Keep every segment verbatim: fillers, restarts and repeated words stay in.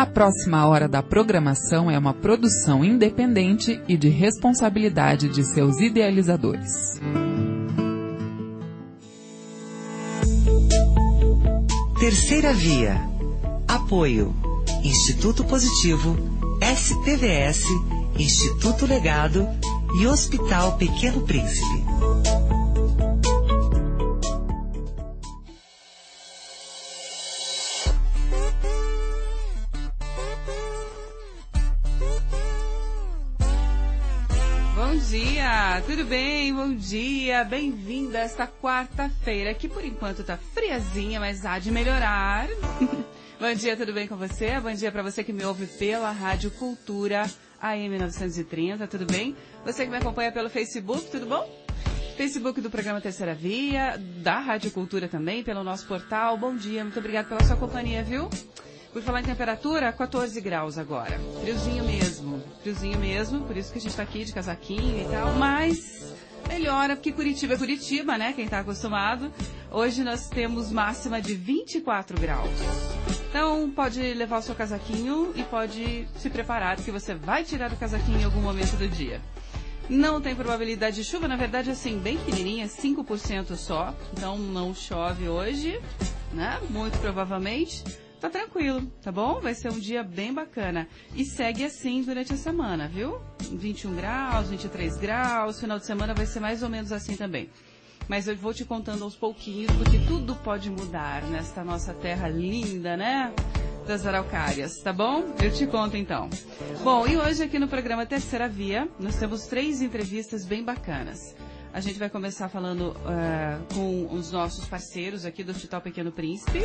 A próxima hora da programação é uma produção independente e de responsabilidade de seus idealizadores. Terceira Via. Apoio. Instituto Positivo, S P V S, Instituto Legado e Hospital Pequeno Príncipe. Bom dia, tudo bem? Bom dia, bem-vinda a esta quarta-feira, que por enquanto tá friazinha, mas há de melhorar. Bom dia, tudo bem com você? Bom dia para você que me ouve pela Rádio Cultura A M novecentos e trinta, tudo bem? Você que me acompanha pelo Facebook, tudo bom? Facebook do programa Terceira Via, da Rádio Cultura também, pelo nosso portal. Bom dia, muito obrigada pela sua companhia, viu? Por falar em temperatura, quatorze graus agora. Friozinho mesmo, friozinho mesmo, por isso que a gente tá aqui de casaquinho e tal, mas melhora, porque Curitiba é Curitiba, né? Quem tá acostumado. Hoje nós temos máxima de vinte e quatro graus. Então, pode levar o seu casaquinho e pode se preparar, porque você vai tirar o casaquinho em algum momento do dia. Não tem probabilidade de chuva, na verdade, assim, bem pequenininha, cinco por cento só. Então, não chove hoje, né? Muito provavelmente. Tá tranquilo, tá bom? Vai ser um dia bem bacana. E segue assim durante a semana, viu? vinte e um graus, vinte e três graus, final de semana vai ser mais ou menos assim também. Mas eu vou te contando aos pouquinhos, porque tudo pode mudar nesta nossa terra linda, né? Das araucárias, tá bom? Eu te conto então. Bom, e hoje aqui no programa Terceira Via, nós temos três entrevistas bem bacanas. A gente vai começar falando uh, com os nossos parceiros aqui do Hospital Pequeno Príncipe,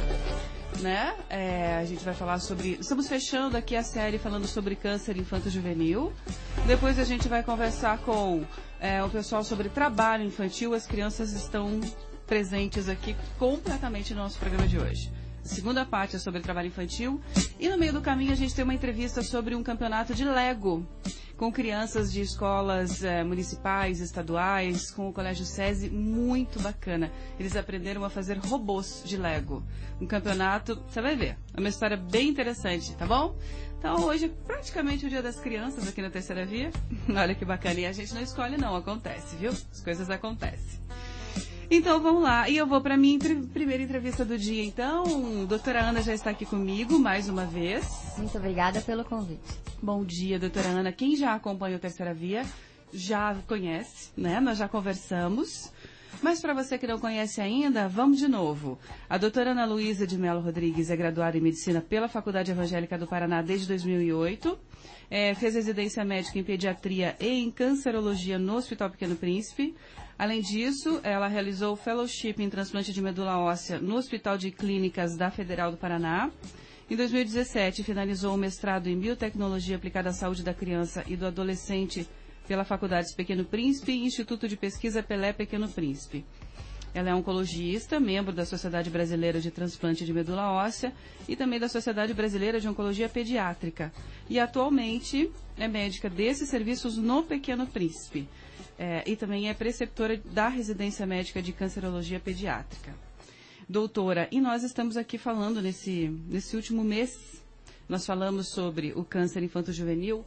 né? É, a gente vai falar sobre... Estamos fechando aqui a série falando sobre câncer infanto-juvenil. Depois a gente vai conversar com é, o pessoal sobre trabalho infantil. As crianças estão presentes aqui completamente no nosso programa de hoje. A segunda parte é sobre trabalho infantil. E no meio do caminho a gente tem uma entrevista sobre um campeonato de Lego com crianças de escolas eh, municipais, estaduais, com o Colégio SESI, muito bacana. Eles aprenderam a fazer robôs de Lego. Um campeonato, você vai ver, é uma história bem interessante, tá bom? Então hoje é praticamente o Dia das Crianças aqui na Terceira Via. Olha que bacana, e a gente não escolhe não, acontece, viu? As coisas acontecem. Então vamos lá, e eu vou para a minha entre... primeira entrevista do dia então. Doutora Ana já está aqui comigo mais uma vez. Muito obrigada pelo convite. Bom dia, doutora Ana. Quem já acompanha o Terceira Via já conhece, né? Nós já conversamos. Mas para você que não conhece ainda, vamos de novo. A doutora Ana Luísa de Melo Rodrigues é graduada em Medicina pela Faculdade Evangélica do Paraná desde dois mil e oito. É, fez residência médica em Pediatria e em Cancerologia no Hospital Pequeno Príncipe. Além disso, ela realizou o Fellowship em Transplante de Medula Óssea no Hospital de Clínicas da Federal do Paraná. Em dois mil e dezessete, finalizou o mestrado em Biotecnologia aplicada à Saúde da Criança e do Adolescente pela Faculdade Pequeno Príncipe e Instituto de Pesquisa Pelé Pequeno Príncipe. Ela é oncologista, membro da Sociedade Brasileira de Transplante de Medula Óssea e também da Sociedade Brasileira de Oncologia Pediátrica. E atualmente é médica desses serviços no Pequeno Príncipe. É, e também é preceptora da Residência Médica de Cancerologia Pediátrica. Doutora, e nós estamos aqui falando nesse, nesse último mês, nós falamos sobre o câncer infanto-juvenil.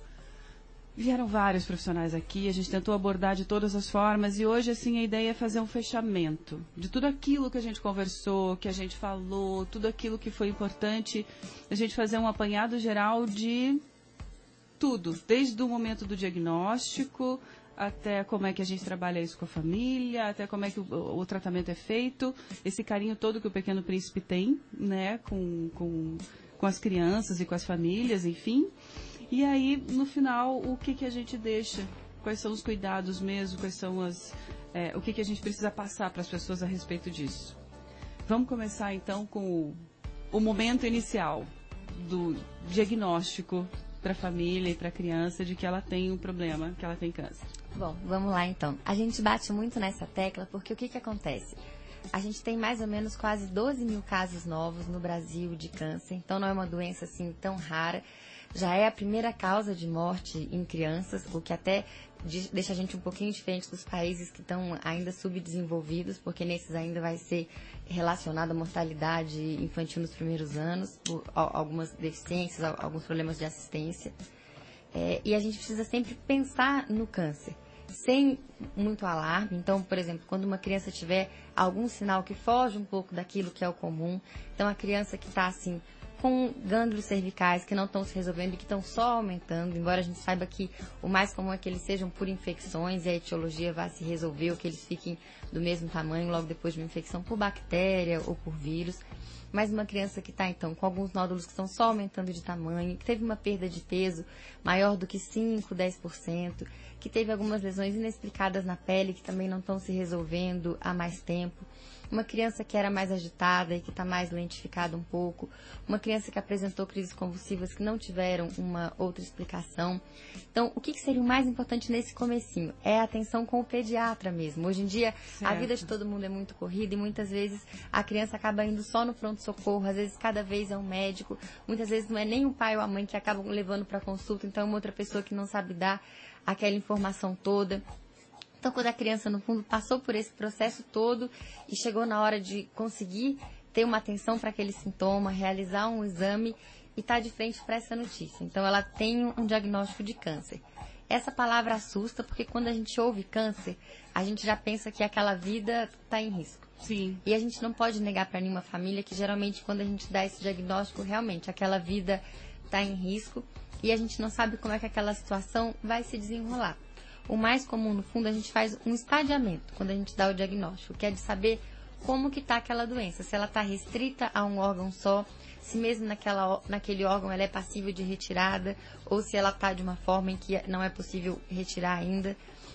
Vieram vários profissionais aqui, a gente tentou abordar de todas as formas e hoje, assim, a ideia é fazer um fechamento de tudo aquilo que a gente conversou, que a gente falou, tudo aquilo que foi importante, a gente fazer um apanhado geral de tudo, desde o momento do diagnóstico até como é que a gente trabalha isso com a família, até como é que o, o tratamento é feito, esse carinho todo que o Pequeno Príncipe tem, né, com, com, com as crianças e com as famílias, enfim. E aí, no final, o que, que a gente deixa? Quais são os cuidados mesmo? Quais são as, é, o que, que a gente precisa passar para as pessoas a respeito disso? Vamos começar, então, com o, o momento inicial do diagnóstico para a família e para a criança de que ela tem um problema, que ela tem câncer. Bom, vamos lá então. A gente bate muito nessa tecla porque o que, que acontece? A gente tem mais ou menos quase doze mil casos novos no Brasil de câncer, então não é uma doença assim tão rara. já é a primeira causa de morte em crianças, o que até deixa a gente um pouquinho diferente dos países que estão ainda subdesenvolvidos, porque nesses ainda vai ser relacionado à mortalidade infantil nos primeiros anos, por algumas deficiências, alguns problemas de assistência. É, e a gente precisa sempre pensar no câncer, sem muito alarme. Então, por exemplo, quando uma criança tiver algum sinal que foge um pouco daquilo que é o comum, então a criança que está assim, com gânglios cervicais que não estão se resolvendo e que estão só aumentando, embora a gente saiba que o mais comum é que eles sejam por infecções e a etiologia vá se resolver, ou que eles fiquem do mesmo tamanho logo depois de uma infecção por bactéria ou por vírus. Mas uma criança que está, então, com alguns nódulos que estão só aumentando de tamanho, que teve uma perda de peso maior do que cinco, dez por cento, que teve algumas lesões inexplicadas na pele que também não estão se resolvendo há mais tempo, uma criança que era mais agitada e que está mais lentificada um pouco, uma criança que apresentou crises convulsivas que não tiveram uma outra explicação. Então, o que, que seria o mais importante nesse comecinho? É a atenção com o pediatra mesmo. Hoje em dia, certo, a vida de todo mundo é muito corrida e muitas vezes a criança acaba indo só no pronto-socorro, às vezes cada vez é um médico, muitas vezes não é nem o pai ou a mãe que acabam levando para consulta, então é uma outra pessoa que não sabe dar aquela informação toda. Então, quando a criança, no fundo, passou por esse processo todo e chegou na hora de conseguir ter uma atenção para aquele sintoma, realizar um exame e estar de frente para essa notícia. Então, ela tem um diagnóstico de câncer. Essa palavra assusta porque quando a gente ouve câncer, a gente já pensa que aquela vida está em risco. Sim. E a gente não pode negar para nenhuma família que, geralmente, quando a gente dá esse diagnóstico, realmente, aquela vida está em risco e a gente não sabe como é que aquela situação vai se desenrolar. O mais comum, no fundo, a gente faz um estadiamento quando a gente dá o diagnóstico, que é de saber como que está aquela doença, se ela está restrita a um órgão só, se mesmo naquela, naquele órgão ela é passível de retirada, ou se ela está de uma forma em que não é possível retirar ainda,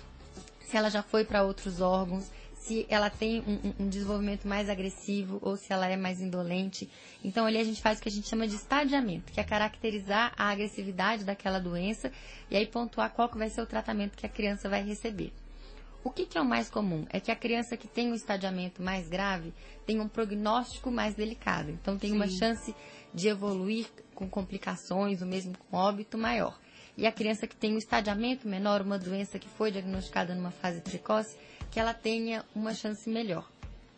se ela já foi para outros órgãos, se ela tem um, um desenvolvimento mais agressivo ou se ela é mais indolente. Então, ali a gente faz o que a gente chama de estadiamento, que é caracterizar a agressividade daquela doença e aí pontuar qual que vai ser o tratamento que a criança vai receber. O que, que é o mais comum? É que a criança que tem um estadiamento mais grave tem um prognóstico mais delicado. Então, tem Sim. uma chance de evoluir com complicações, ou mesmo com óbito maior. E a criança que tem um estadiamento menor, uma doença que foi diagnosticada numa fase precoce, que ela tenha uma chance melhor.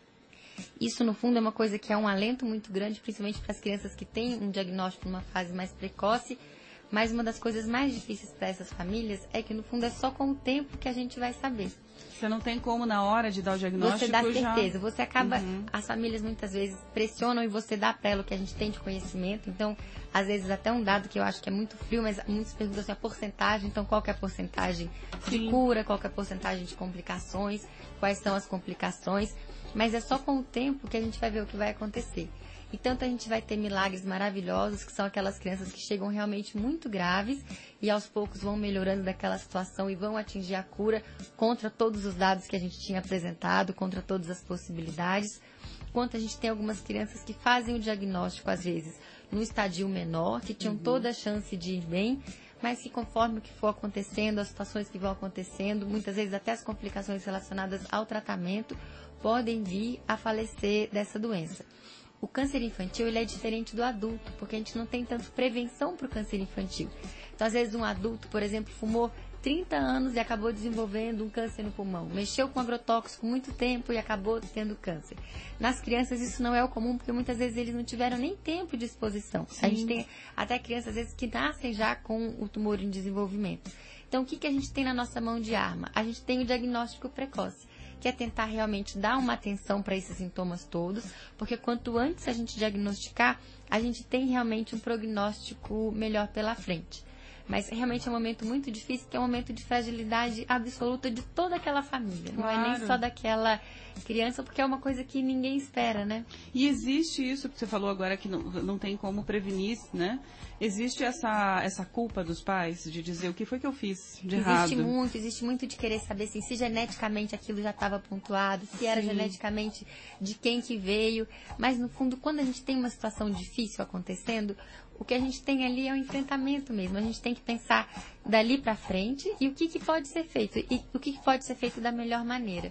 Isso, no fundo, é uma coisa que é um alento muito grande, principalmente para as crianças que têm um diagnóstico numa fase mais precoce, mas uma das coisas mais difíceis para essas famílias é que, no fundo, é só com o tempo que a gente vai saber. Você não tem como, na hora de dar o diagnóstico, você dá certeza. Já... Você acaba... Uhum. As famílias, muitas vezes, pressionam e você dá para ela o que a gente tem de conhecimento. Então, às vezes, até um dado que eu acho que é muito frio, mas muitos perguntam assim, a porcentagem. Então, qual que é a porcentagem Sim. de cura? Qual que é a porcentagem de complicações? Quais são as complicações? Mas é só com o tempo que a gente vai ver o que vai acontecer. E tanto a gente vai ter milagres maravilhosos, que são aquelas crianças que chegam realmente muito graves e aos poucos vão melhorando daquela situação e vão atingir a cura contra todos os dados que a gente tinha apresentado, contra todas as possibilidades. Quanto a gente tem algumas crianças que fazem o diagnóstico, às vezes, no estadio menor, que tinham uhum. toda a chance de ir bem, mas que conforme o que for acontecendo, as situações que vão acontecendo, muitas vezes até as complicações relacionadas ao tratamento, podem vir a falecer dessa doença. O câncer infantil ele é diferente do adulto, porque a gente não tem tanto prevenção para o câncer infantil. Então, às vezes, um adulto, por exemplo, fumou trinta anos e acabou desenvolvendo um câncer no pulmão. Mexeu com agrotóxico muito tempo e acabou tendo câncer. Nas crianças, isso não é o comum, porque muitas vezes eles não tiveram nem tempo de exposição. Sim. A gente tem até crianças, às vezes, que nascem já com o tumor em desenvolvimento. Então, o que, que a gente tem na nossa mão de arma? A gente tem o diagnóstico precoce, que é tentar realmente dar uma atenção para esses sintomas todos, porque quanto antes a gente diagnosticar, a gente tem realmente um prognóstico melhor pela frente. Mas realmente é um momento muito difícil, que é um momento de fragilidade absoluta de toda aquela família. Claro. Não é nem só daquela criança, porque é uma coisa que ninguém espera, né? E existe isso que você falou agora, que não, não tem como prevenir, né? Existe essa, essa culpa dos pais de dizer o que foi que eu fiz de existe errado? Existe muito, existe muito de querer saber assim, se geneticamente aquilo já estava pontuado, se era Sim. geneticamente de quem que veio. Mas, no fundo, quando a gente tem uma situação difícil acontecendo, o que a gente tem ali é um enfrentamento mesmo. A gente tem que pensar dali para frente e o que, que pode ser feito. E o que, que pode ser feito da melhor maneira.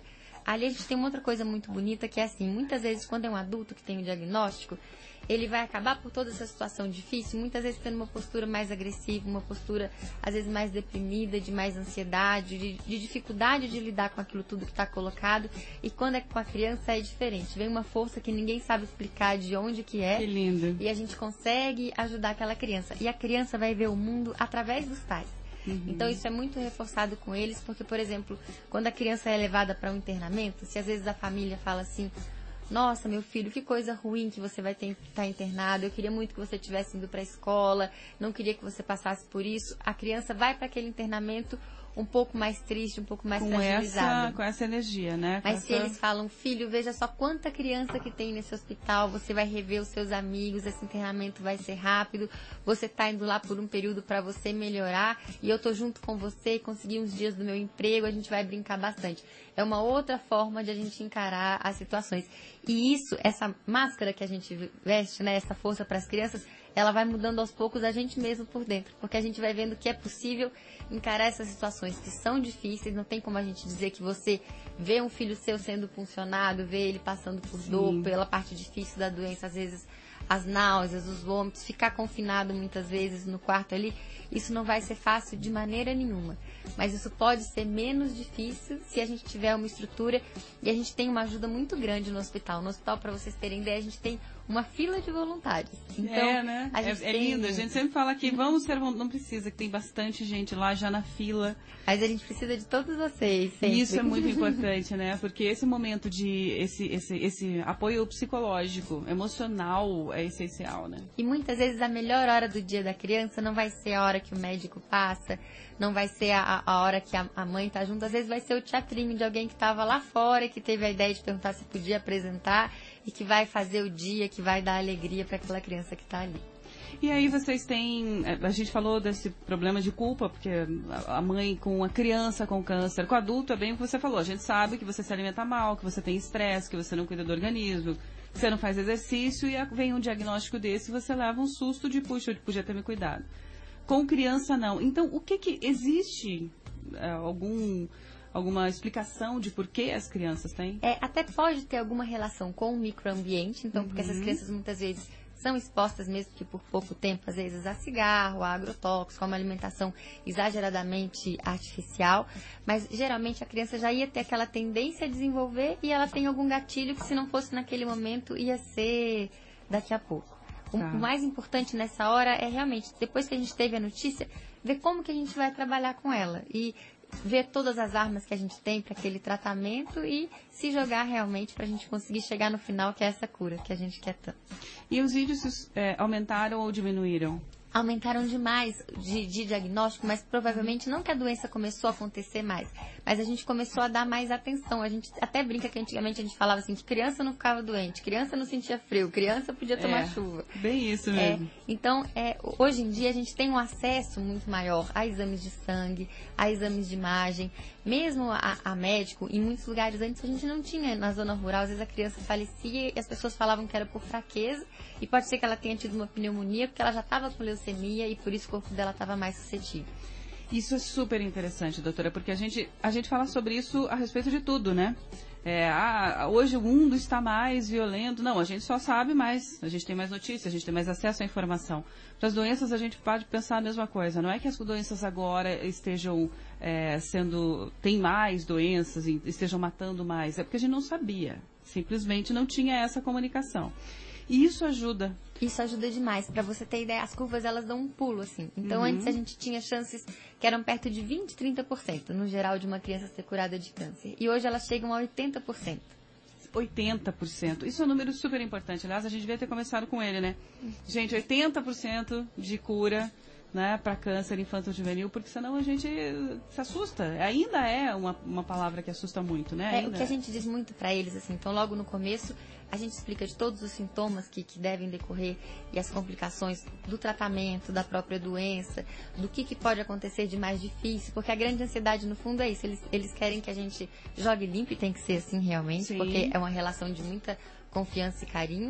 ali a gente tem uma outra coisa muito bonita, que é assim, muitas vezes quando é um adulto que tem o diagnóstico, ele vai acabar por toda essa situação difícil, muitas vezes tendo uma postura mais agressiva, uma postura às vezes mais deprimida, de mais ansiedade, de, de dificuldade de lidar com aquilo tudo que está colocado. E quando é com a criança é diferente. Vem uma força que ninguém sabe explicar de onde que é. Que lindo. E a gente consegue ajudar aquela criança. E a criança vai ver o mundo através dos pais. Uhum. Então isso é muito reforçado com eles, porque, por exemplo, quando a criança é levada para um internamento, se às vezes a família fala assim: nossa, meu filho, que coisa ruim que você vai ter que estar internado, eu queria muito que você tivesse ido para a escola, não queria que você passasse por isso. A criança vai para aquele internamento um pouco mais triste, um pouco mais com fragilizada. Essa, com essa energia, né? Com Mas essa... se eles falam: filho, veja só quanta criança que tem nesse hospital, você vai rever os seus amigos, esse internamento vai ser rápido, você está indo lá por um período para você melhorar, e eu tô junto com você, consegui uns dias do meu emprego, a gente vai brincar bastante. É uma outra forma de a gente encarar as situações. E isso, essa máscara que a gente veste, né, essa força para as crianças, ela vai mudando aos poucos a gente mesmo por dentro, porque a gente vai vendo que é possível encarar essas situações que são difíceis. Não tem como a gente dizer que você vê um filho seu sendo puncionado, vê ele passando por dor, Sim. pela parte difícil da doença, às vezes as náuseas, os vômitos, ficar confinado muitas vezes no quarto ali, isso não vai ser fácil de maneira nenhuma. Mas isso pode ser menos difícil se a gente tiver uma estrutura, e a gente tem uma ajuda muito grande no hospital. No hospital, para vocês terem ideia, a gente tem uma fila de voluntários. Então, é, né? A gente é, é tem... lindo. A gente sempre fala que vamos ser, não precisa, que tem bastante gente lá já na fila. Mas a gente precisa de todos vocês. Sempre. E isso é muito importante, né? Porque esse momento de, esse, esse, esse apoio psicológico, emocional é essencial, né? E muitas vezes a melhor hora do dia da criança não vai ser a hora que o médico passa, não vai ser a, a hora que a, a mãe tá junto, às vezes vai ser o teatrinho de alguém que estava lá fora e que teve a ideia de perguntar se podia apresentar e que vai fazer o dia, que vai dar alegria para aquela criança que está ali. E aí vocês têm, a gente falou desse problema de culpa, porque a mãe com a criança com câncer, com o adulto é bem o que você falou, a gente sabe que você se alimenta mal, que você tem estresse, que você não cuida do organismo, que você não faz exercício, e vem um diagnóstico desse e você leva um susto de, puxa, eu podia ter me cuidado. Com criança não. Então, o que que existe é, algum... alguma explicação de por que as crianças têm? É, até pode ter alguma relação com o microambiente, então, uhum. porque essas crianças muitas vezes são expostas, mesmo que por pouco tempo, às vezes a cigarro, a agrotóxico, a uma alimentação exageradamente artificial, mas geralmente a criança já ia ter aquela tendência a desenvolver e ela tem algum gatilho que, se não fosse naquele momento, ia ser daqui a pouco. O tá. mais importante nessa hora é realmente, depois que a gente teve a notícia, ver como que a gente vai trabalhar com ela e ver todas as armas que a gente tem para aquele tratamento e se jogar realmente para a gente conseguir chegar no final, que é essa cura que a gente quer tanto. E os índices é, aumentaram ou diminuíram? Aumentaram demais de, de diagnóstico, mas provavelmente não que a doença começou a acontecer mais, mas a gente começou a dar mais atenção. A gente até brinca que antigamente a gente falava assim, que criança não ficava doente, criança não sentia frio, criança podia tomar é, chuva. Bem isso mesmo. É, então, é, hoje em dia a gente tem um acesso muito maior a exames de sangue, a exames de imagem, mesmo a, a médico. Em muitos lugares antes a gente não tinha, na zona rural, às vezes a criança falecia e as pessoas falavam que era por fraqueza, e pode ser que ela tenha tido uma pneumonia porque ela já estava com leucemia e por isso o corpo dela estava mais suscetível. Isso é super interessante, doutora, porque a gente, a gente fala sobre isso a respeito de tudo, né? É, ah, hoje o mundo está mais violento. Não, a gente só sabe mais, a gente tem mais notícias, a gente tem mais acesso à informação. Para as doenças a gente pode pensar a mesma coisa. Não é que as doenças agora estejam é, sendo, tem mais doenças e estejam matando mais. É porque a gente não sabia, simplesmente não tinha essa comunicação. E isso ajuda. Isso ajuda demais. Para você ter ideia, as curvas elas dão um pulo, assim. Então, uhum. antes a gente tinha chances que eram perto de vinte, trinta por cento, no geral, de uma criança ser curada de câncer. E hoje elas chegam a oitenta por cento. oitenta por cento. Isso é um número super importante. Aliás, a gente devia ter começado com ele, né? Gente, oitenta por cento de cura, né, para câncer infanto-juvenil, porque senão a gente se assusta. Ainda é uma, uma palavra que assusta muito, né? É, Ainda o que a gente diz muito para eles, assim, então logo no começo a gente explica de todos os sintomas que, que devem decorrer e as complicações do tratamento, da própria doença, do que, que pode acontecer de mais difícil, porque a grande ansiedade no fundo é isso, eles, eles querem que a gente jogue limpo e tem que ser assim realmente, Sim. porque é uma relação de muita confiança e carinho,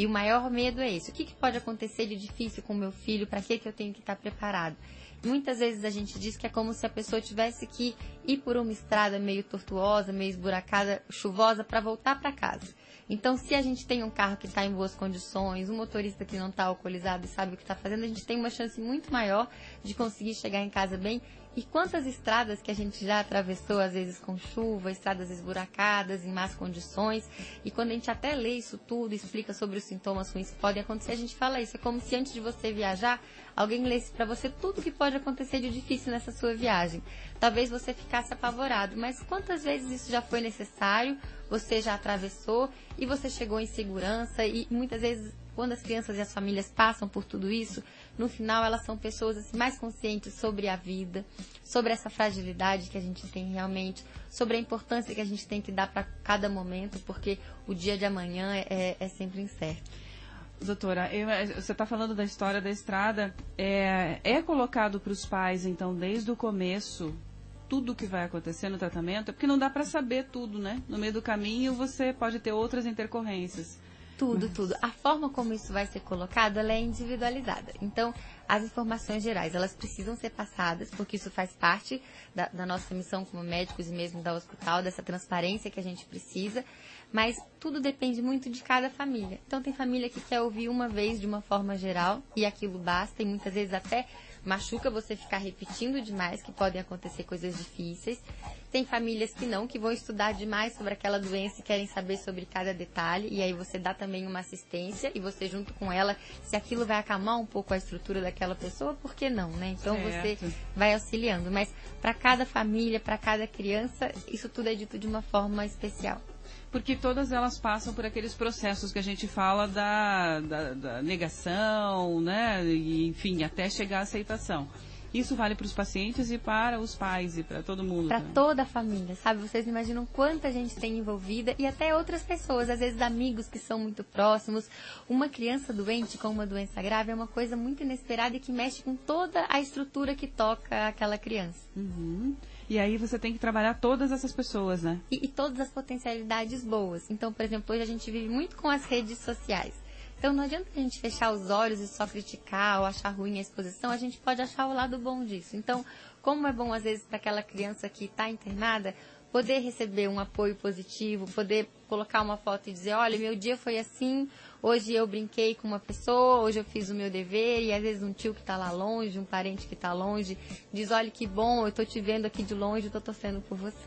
E o maior medo é esse. O que, que pode acontecer de difícil com o meu filho? Para que, que eu tenho que estar preparado? Muitas vezes a gente diz que é como se a pessoa tivesse que ir por uma estrada meio tortuosa, meio esburacada, chuvosa, para voltar para casa. Então, se a gente tem um carro que está em boas condições, um motorista que não está alcoolizado e sabe o que está fazendo, a gente tem uma chance muito maior de conseguir chegar em casa bem. E quantas estradas que a gente já atravessou, às vezes com chuva, estradas esburacadas, em más condições. E quando a gente até lê isso tudo, explica sobre os sintomas ruins que podem acontecer, a gente fala isso. É como se antes de você viajar, alguém lesse para você tudo o que pode acontecer de difícil nessa sua viagem. Talvez você ficasse apavorado, mas quantas vezes isso já foi necessário, você já atravessou e você chegou em segurança e muitas vezes... Quando as crianças e as famílias passam por tudo isso, no final elas são pessoas assim, mais conscientes sobre a vida, sobre essa fragilidade que a gente tem realmente, sobre a importância que a gente tem que dar para cada momento, porque o dia de amanhã é, é sempre incerto. Doutora, eu, você está falando da história da estrada, é, é colocado para os pais, então, desde o começo, tudo o que vai acontecer no tratamento, porque não dá para saber tudo, né? No meio do caminho você pode ter outras intercorrências. Tudo, tudo. A forma como isso vai ser colocado, ela é individualizada. Então, as informações gerais, elas precisam ser passadas, porque isso faz parte da, da nossa missão como médicos e mesmo da hospital, dessa transparência que a gente precisa, mas tudo depende muito de cada família. Então, tem família que quer ouvir uma vez de uma forma geral, e aquilo basta, e muitas vezes até machuca você ficar repetindo demais, que podem acontecer coisas difíceis. Tem famílias que não, que vão estudar demais sobre aquela doença e querem saber sobre cada detalhe. E aí você dá também uma assistência e você junto com ela, se aquilo vai acalmar um pouco a estrutura daquela pessoa, por que não, né? Então certo. Você vai auxiliando. Mas para cada família, para cada criança, isso tudo é dito de uma forma especial. Porque todas elas passam por aqueles processos que a gente fala da, da, da negação, né? E, enfim, até chegar à aceitação. Isso vale para os pacientes e para os pais e para todo mundo. Para toda a família, sabe? Vocês imaginam quanta gente tem envolvida e até outras pessoas, às vezes amigos que são muito próximos. Uma criança doente com uma doença grave é uma coisa muito inesperada e que mexe com toda a estrutura que toca aquela criança. Uhum. E aí você tem que trabalhar todas essas pessoas, né? E, e todas as potencialidades boas. Então, por exemplo, hoje a gente vive muito com as redes sociais. Então, não adianta a gente fechar os olhos e só criticar ou achar ruim a exposição, a gente pode achar o lado bom disso. Então, como é bom, às vezes, para aquela criança que está internada, poder receber um apoio positivo, poder colocar uma foto e dizer, olha, meu dia foi assim, hoje eu brinquei com uma pessoa, hoje eu fiz o meu dever, e às vezes um tio que está lá longe, um parente que está longe, diz, olha que bom, eu estou te vendo aqui de longe, eu estou torcendo por você.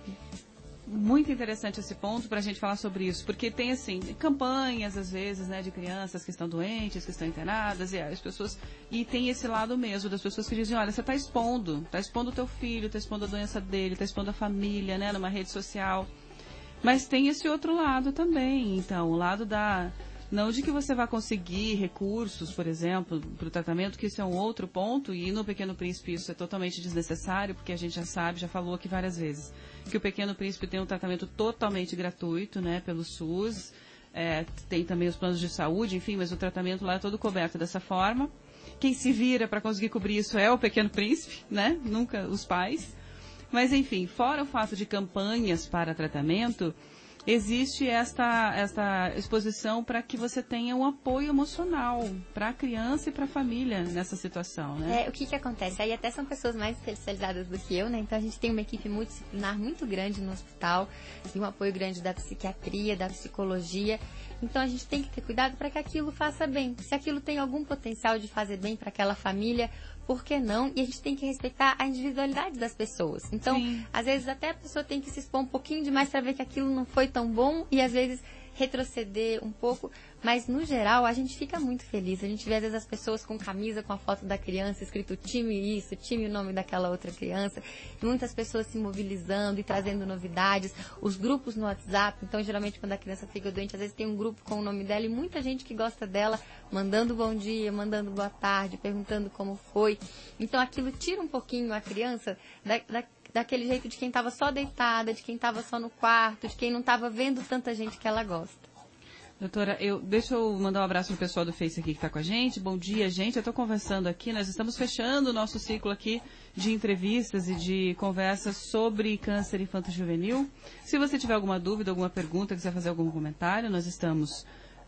Muito interessante esse ponto para a gente falar sobre isso, porque tem assim, campanhas às vezes, né, de crianças que estão doentes, que estão internadas, e as pessoas, e tem esse lado mesmo das pessoas que dizem, olha, você está expondo, está expondo o teu filho, está expondo a doença dele, está expondo a família, né, numa rede social, mas tem esse outro lado também, então, o lado da, não de que você vai conseguir recursos, por exemplo, para o tratamento, que isso é um outro ponto, e no Pequeno Príncipe isso é totalmente desnecessário, porque a gente já sabe, já falou aqui várias vezes, que o Pequeno Príncipe tem um tratamento totalmente gratuito, né, pelo SUS, é, tem também os planos de saúde, enfim, mas o tratamento lá é todo coberto dessa forma. Quem se vira para conseguir cobrir isso é o Pequeno Príncipe, né, nunca os pais. Mas, enfim, fora o fato de campanhas para tratamento, existe esta, esta exposição para que você tenha um apoio emocional para a criança e para a família nessa situação, né? É, o que que acontece? Aí até são pessoas mais especializadas do que eu, né? Então a gente tem uma equipe multidisciplinar muito grande no hospital, e um apoio grande da psiquiatria, da psicologia. Então a gente tem que ter cuidado para que aquilo faça bem. Se aquilo tem algum potencial de fazer bem para aquela família, por que não? E a gente tem que respeitar a individualidade das pessoas. Então, sim, às vezes até a pessoa tem que se expor um pouquinho demais para ver que aquilo não foi tão bom e às vezes retroceder um pouco, mas no geral a gente fica muito feliz. A gente vê às vezes as pessoas com camisa com a foto da criança, escrito time isso, time o nome daquela outra criança, e muitas pessoas se mobilizando e trazendo novidades, os grupos no WhatsApp. Então geralmente quando a criança fica doente, às vezes tem um grupo com o nome dela e muita gente que gosta dela, mandando bom dia, mandando boa tarde, perguntando como foi. Então aquilo tira um pouquinho a criança da, da daquele jeito de quem estava só deitada, de quem estava só no quarto, de quem não estava vendo tanta gente que ela gosta. Doutora, eu, deixa eu mandar um abraço pro pessoal do Face aqui que está com a gente. Bom dia, gente. Eu estou conversando aqui, nós estamos fechando o nosso ciclo aqui de entrevistas e de conversas sobre câncer infanto-juvenil. Se você tiver alguma dúvida, alguma pergunta, quiser fazer algum comentário, nós estamos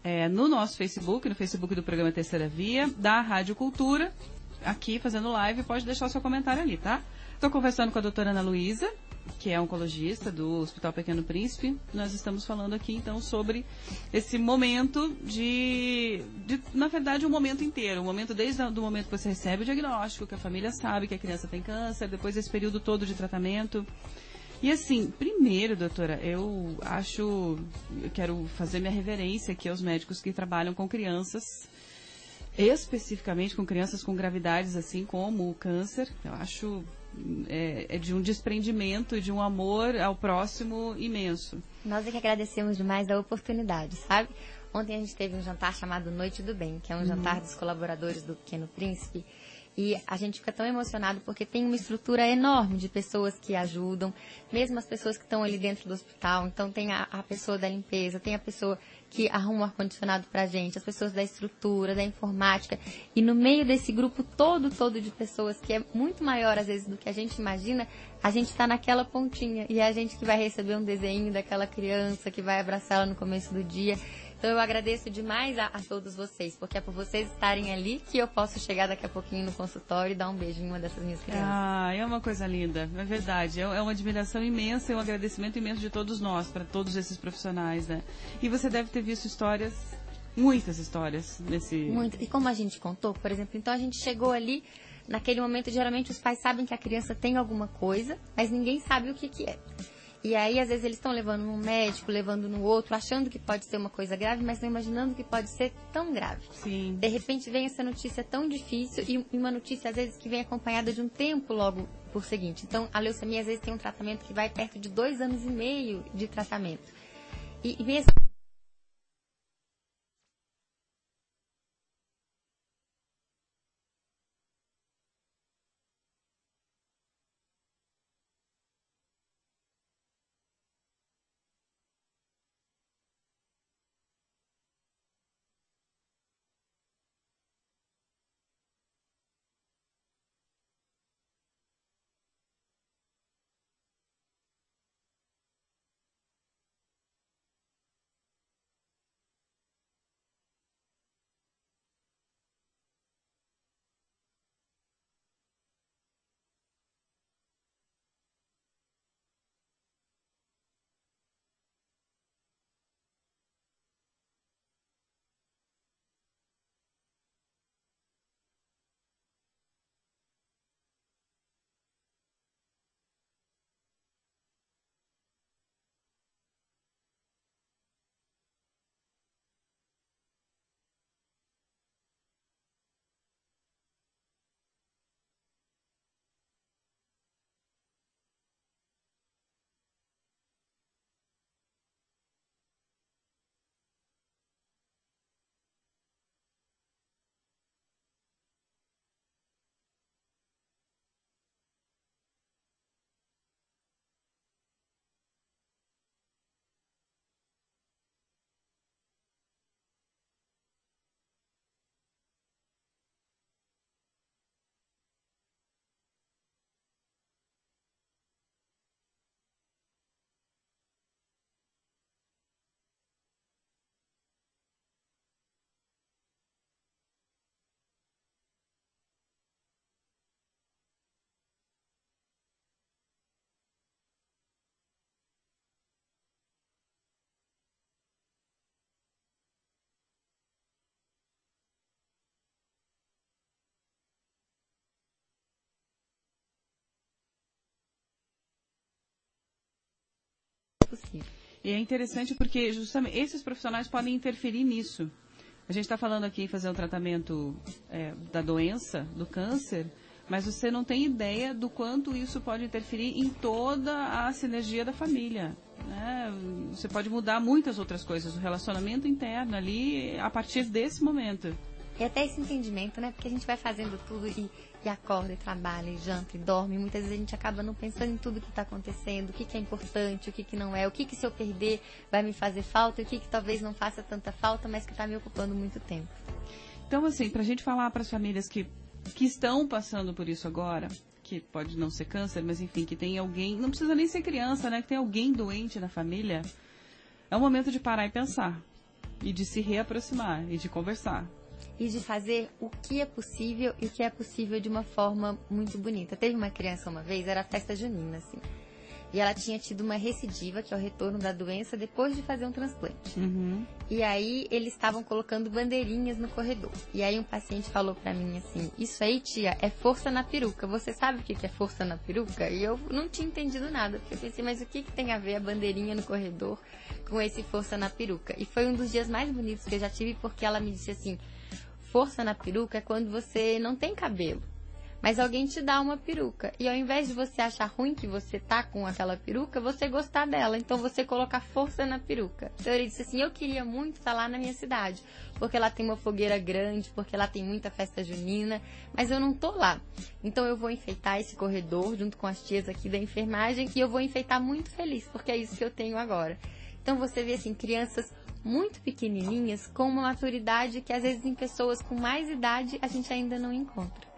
é, no nosso Facebook, no Facebook do programa Terceira Via, da Rádio Cultura, aqui fazendo live, pode deixar o seu comentário ali, tá? Estou conversando com a doutora Ana Luísa, que é oncologista do Hospital Pequeno Príncipe. Nós estamos falando aqui, então, sobre esse momento de, de na verdade, um momento inteiro. Um momento desde o momento que você recebe o diagnóstico, que a família sabe que a criança tem câncer, depois esse período todo de tratamento. E assim, primeiro, doutora, eu acho, eu quero fazer minha reverência aqui aos médicos que trabalham com crianças, especificamente com crianças com gravidades assim como o câncer. Eu acho é, é de um desprendimento, de um amor ao próximo imenso. Nós é que agradecemos demais a oportunidade, sabe? Ontem a gente teve um jantar chamado Noite do Bem, que é um uhum. jantar dos colaboradores do Pequeno Príncipe. E a gente fica tão emocionado porque tem uma estrutura enorme de pessoas que ajudam, mesmo as pessoas que estão ali dentro do hospital. Então tem a, a pessoa da limpeza, tem a pessoa que arruma o ar-condicionado pra gente, as pessoas da estrutura, da informática. E no meio desse grupo todo, todo de pessoas, que é muito maior às vezes do que a gente imagina, a gente está naquela pontinha. E é a gente que vai receber um desenho daquela criança, que vai abraçá-la no começo do dia. Então eu agradeço demais a, a todos vocês, porque é por vocês estarem ali que eu posso chegar daqui a pouquinho no consultório e dar um beijinho em uma dessas minhas crianças. Ah, é uma coisa linda, é verdade. É, é uma admiração imensa e um agradecimento imenso de todos nós, para todos esses profissionais, né? E você deve ter visto histórias, muitas histórias nesse... Muito. E como a gente contou, por exemplo, então a gente chegou ali, naquele momento, geralmente os pais sabem que a criança tem alguma coisa, mas ninguém sabe o que que é. E aí, às vezes, eles estão levando num médico, levando no outro, achando que pode ser uma coisa grave, mas não imaginando que pode ser tão grave. Sim. De repente, vem essa notícia tão difícil e uma notícia, às vezes, que vem acompanhada de um tempo logo por seguinte. Então, a leucemia, às vezes, tem um tratamento que vai perto de dois anos e meio de tratamento. E, e mesmo... possível. E é interessante porque justamente esses profissionais podem interferir nisso. A gente está falando aqui em fazer um tratamento é, da doença, do câncer, mas você não tem ideia do quanto isso pode interferir em toda a sinergia da família, né? Você pode mudar muitas outras coisas, o relacionamento interno ali, a partir desse momento. E até esse entendimento, né? Porque a gente vai fazendo tudo e, e acorda, e trabalha, e janta, e dorme. E muitas vezes a gente acaba não pensando em tudo que está acontecendo, o que, que é importante, o que, que não é, o que, que se eu perder vai me fazer falta, e o que, que talvez não faça tanta falta, mas que está me ocupando muito tempo. Então, assim, para a gente falar para as famílias que, que estão passando por isso agora, que pode não ser câncer, mas enfim, que tem alguém, não precisa nem ser criança, né? Que tem alguém doente na família, é o momento de parar e pensar. E de se reaproximar, e de conversar. E de fazer o que é possível e o que é possível de uma forma muito bonita. Teve uma criança uma vez, era festa junina, assim. E ela tinha tido uma recidiva, que é o retorno da doença, depois de fazer um transplante. Uhum. E aí, eles estavam colocando bandeirinhas no corredor. E aí, um paciente falou pra mim assim, isso aí, tia, é força na peruca. Você sabe o que é força na peruca? E eu não tinha entendido nada. Porque eu pensei, mas o que, que tem a ver a bandeirinha no corredor com esse força na peruca? E foi um dos dias mais bonitos que eu já tive, porque ela me disse assim, força na peruca é quando você não tem cabelo. Mas alguém te dá uma peruca. E ao invés de você achar ruim que você tá com aquela peruca, você gostar dela. Então você colocar força na peruca. Então ele disse assim, eu queria muito estar lá na minha cidade. Porque ela tem uma fogueira grande, porque ela tem muita festa junina. Mas eu não tô lá. Então eu vou enfeitar esse corredor junto com as tias aqui da enfermagem. E eu vou enfeitar muito feliz, porque é isso que eu tenho agora. Então você vê assim, crianças muito pequenininhas com uma maturidade que às vezes em pessoas com mais idade a gente ainda não encontra.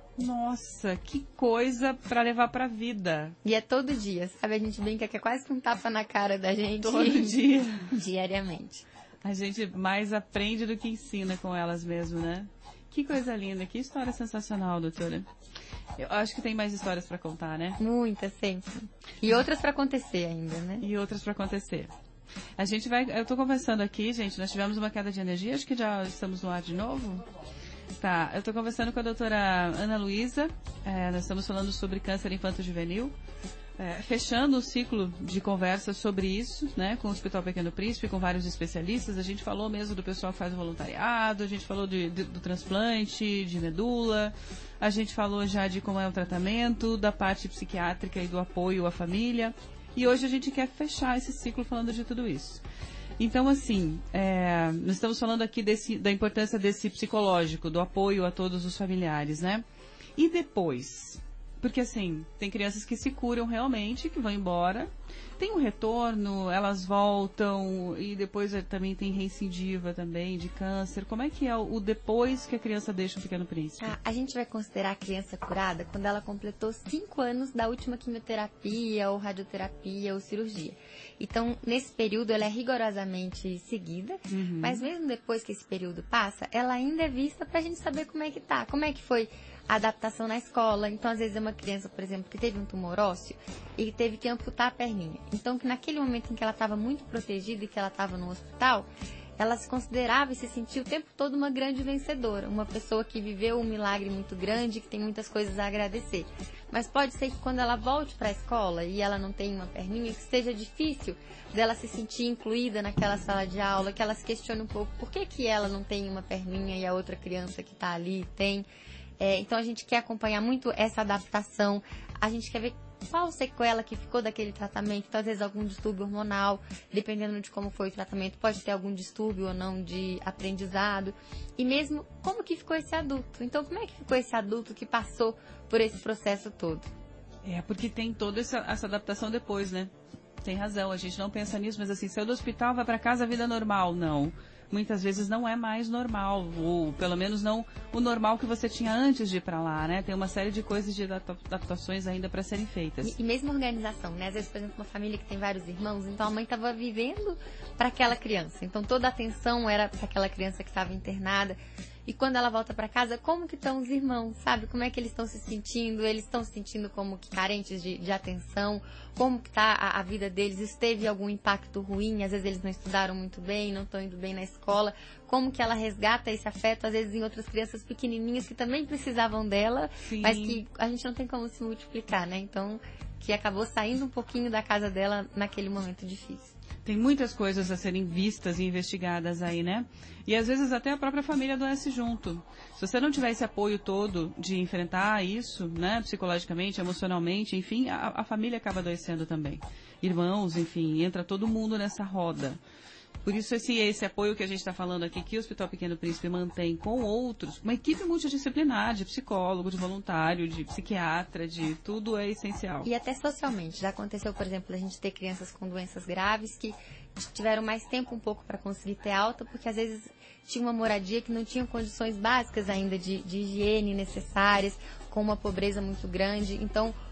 Nossa, que coisa pra levar pra vida. E é todo dia, sabe? A gente brinca que é quase que um tapa na cara da gente. Todo dia. Diariamente. A gente mais aprende do que ensina com elas mesmo, né? Que coisa linda, que história sensacional, doutora. Eu acho que tem mais histórias pra contar, né? Muitas, sempre. E outras pra acontecer ainda, né? E outras pra acontecer. A gente vai... Eu tô conversando aqui, gente, nós tivemos uma queda de energia, acho que já estamos no ar de novo. Tá, eu estou conversando com a doutora Ana Luísa, é, nós estamos falando sobre câncer infanto-juvenil, é, fechando o ciclo de conversas sobre isso, né, com o Hospital Pequeno Príncipe, com vários especialistas. A gente falou mesmo do pessoal que faz o voluntariado, a gente falou de, de, do transplante, de medula, a gente falou já de como é o tratamento, da parte psiquiátrica e do apoio à família. E hoje a gente quer fechar esse ciclo falando de tudo isso. Então, assim, é, nós estamos falando aqui desse, da importância desse psicológico, do apoio a todos os familiares, né? E depois? Porque, assim, tem crianças que se curam realmente, que vão embora, tem um retorno, elas voltam, e depois também tem reincidiva também, de câncer. Como é que é o depois que a criança deixa o Pequeno Príncipe? Ah, a gente vai considerar a criança curada quando ela completou cinco anos da última quimioterapia, ou radioterapia, ou cirurgia. Então, nesse período, ela é rigorosamente seguida, uhum. Mas mesmo depois que esse período passa, ela ainda é vista pra gente saber como é que tá, como é que foi a adaptação na escola. Então, às vezes, é uma criança, por exemplo, que teve um tumor ósseo e que teve que amputar a perninha. Então, que naquele momento em que ela estava muito protegida e que ela estava no hospital, ela se considerava e se sentia o tempo todo uma grande vencedora, uma pessoa que viveu um milagre muito grande, que tem muitas coisas a agradecer. Mas pode ser que quando ela volte para a escola e ela não tem uma perninha, que seja difícil dela se sentir incluída naquela sala de aula, que ela se questione um pouco por que, que ela não tem uma perninha e a outra criança que está ali tem. É, então a gente quer acompanhar muito essa adaptação, a gente quer ver qual sequela que ficou daquele tratamento. Então, às vezes algum distúrbio hormonal, dependendo de como foi o tratamento, pode ter algum distúrbio ou não de aprendizado. E mesmo como que ficou esse adulto. Então, como é que ficou esse adulto que passou por esse processo todo? É, porque tem toda essa, essa adaptação depois, né? Tem razão, a gente não pensa nisso, mas assim, saiu do hospital, vai para casa, vida normal. Não. Muitas vezes não é mais normal, ou pelo menos não o normal que você tinha antes de ir para lá, né? Tem uma série de coisas de adaptações ainda para serem feitas. E, e mesmo organização, né? Às vezes, por exemplo, uma família que tem vários irmãos, então a mãe estava vivendo para aquela criança. Então toda a atenção era para aquela criança que estava internada. E quando ela volta para casa, como que estão os irmãos, sabe? Como é que eles estão se sentindo? Eles estão se sentindo como que carentes de, de atenção? Como que está a, a vida deles? Isso teve algum impacto ruim? Às vezes eles não estudaram muito bem, não estão indo bem na escola. Como que ela resgata esse afeto, às vezes, em outras crianças pequenininhas que também precisavam dela, sim, mas que a gente não tem como se multiplicar, né? Então, que acabou saindo um pouquinho da casa dela naquele momento difícil. Tem muitas coisas a serem vistas e investigadas aí, né? E às vezes até a própria família adoece junto. Se você não tiver esse apoio todo de enfrentar isso, né? Psicologicamente, emocionalmente, enfim, a, a família acaba adoecendo também. Irmãos, enfim, entra todo mundo nessa roda. Por isso, esse, esse apoio que a gente está falando aqui, que o Hospital Pequeno Príncipe mantém com outros, uma equipe multidisciplinar, de psicólogo, de voluntário, de psiquiatra, de tudo é essencial. E até socialmente. Já aconteceu, por exemplo, a gente ter crianças com doenças graves que tiveram mais tempo um pouco para conseguir ter alta, porque às vezes tinha uma moradia que não tinha condições básicas ainda de, de higiene necessárias, com uma pobreza muito grande. Então,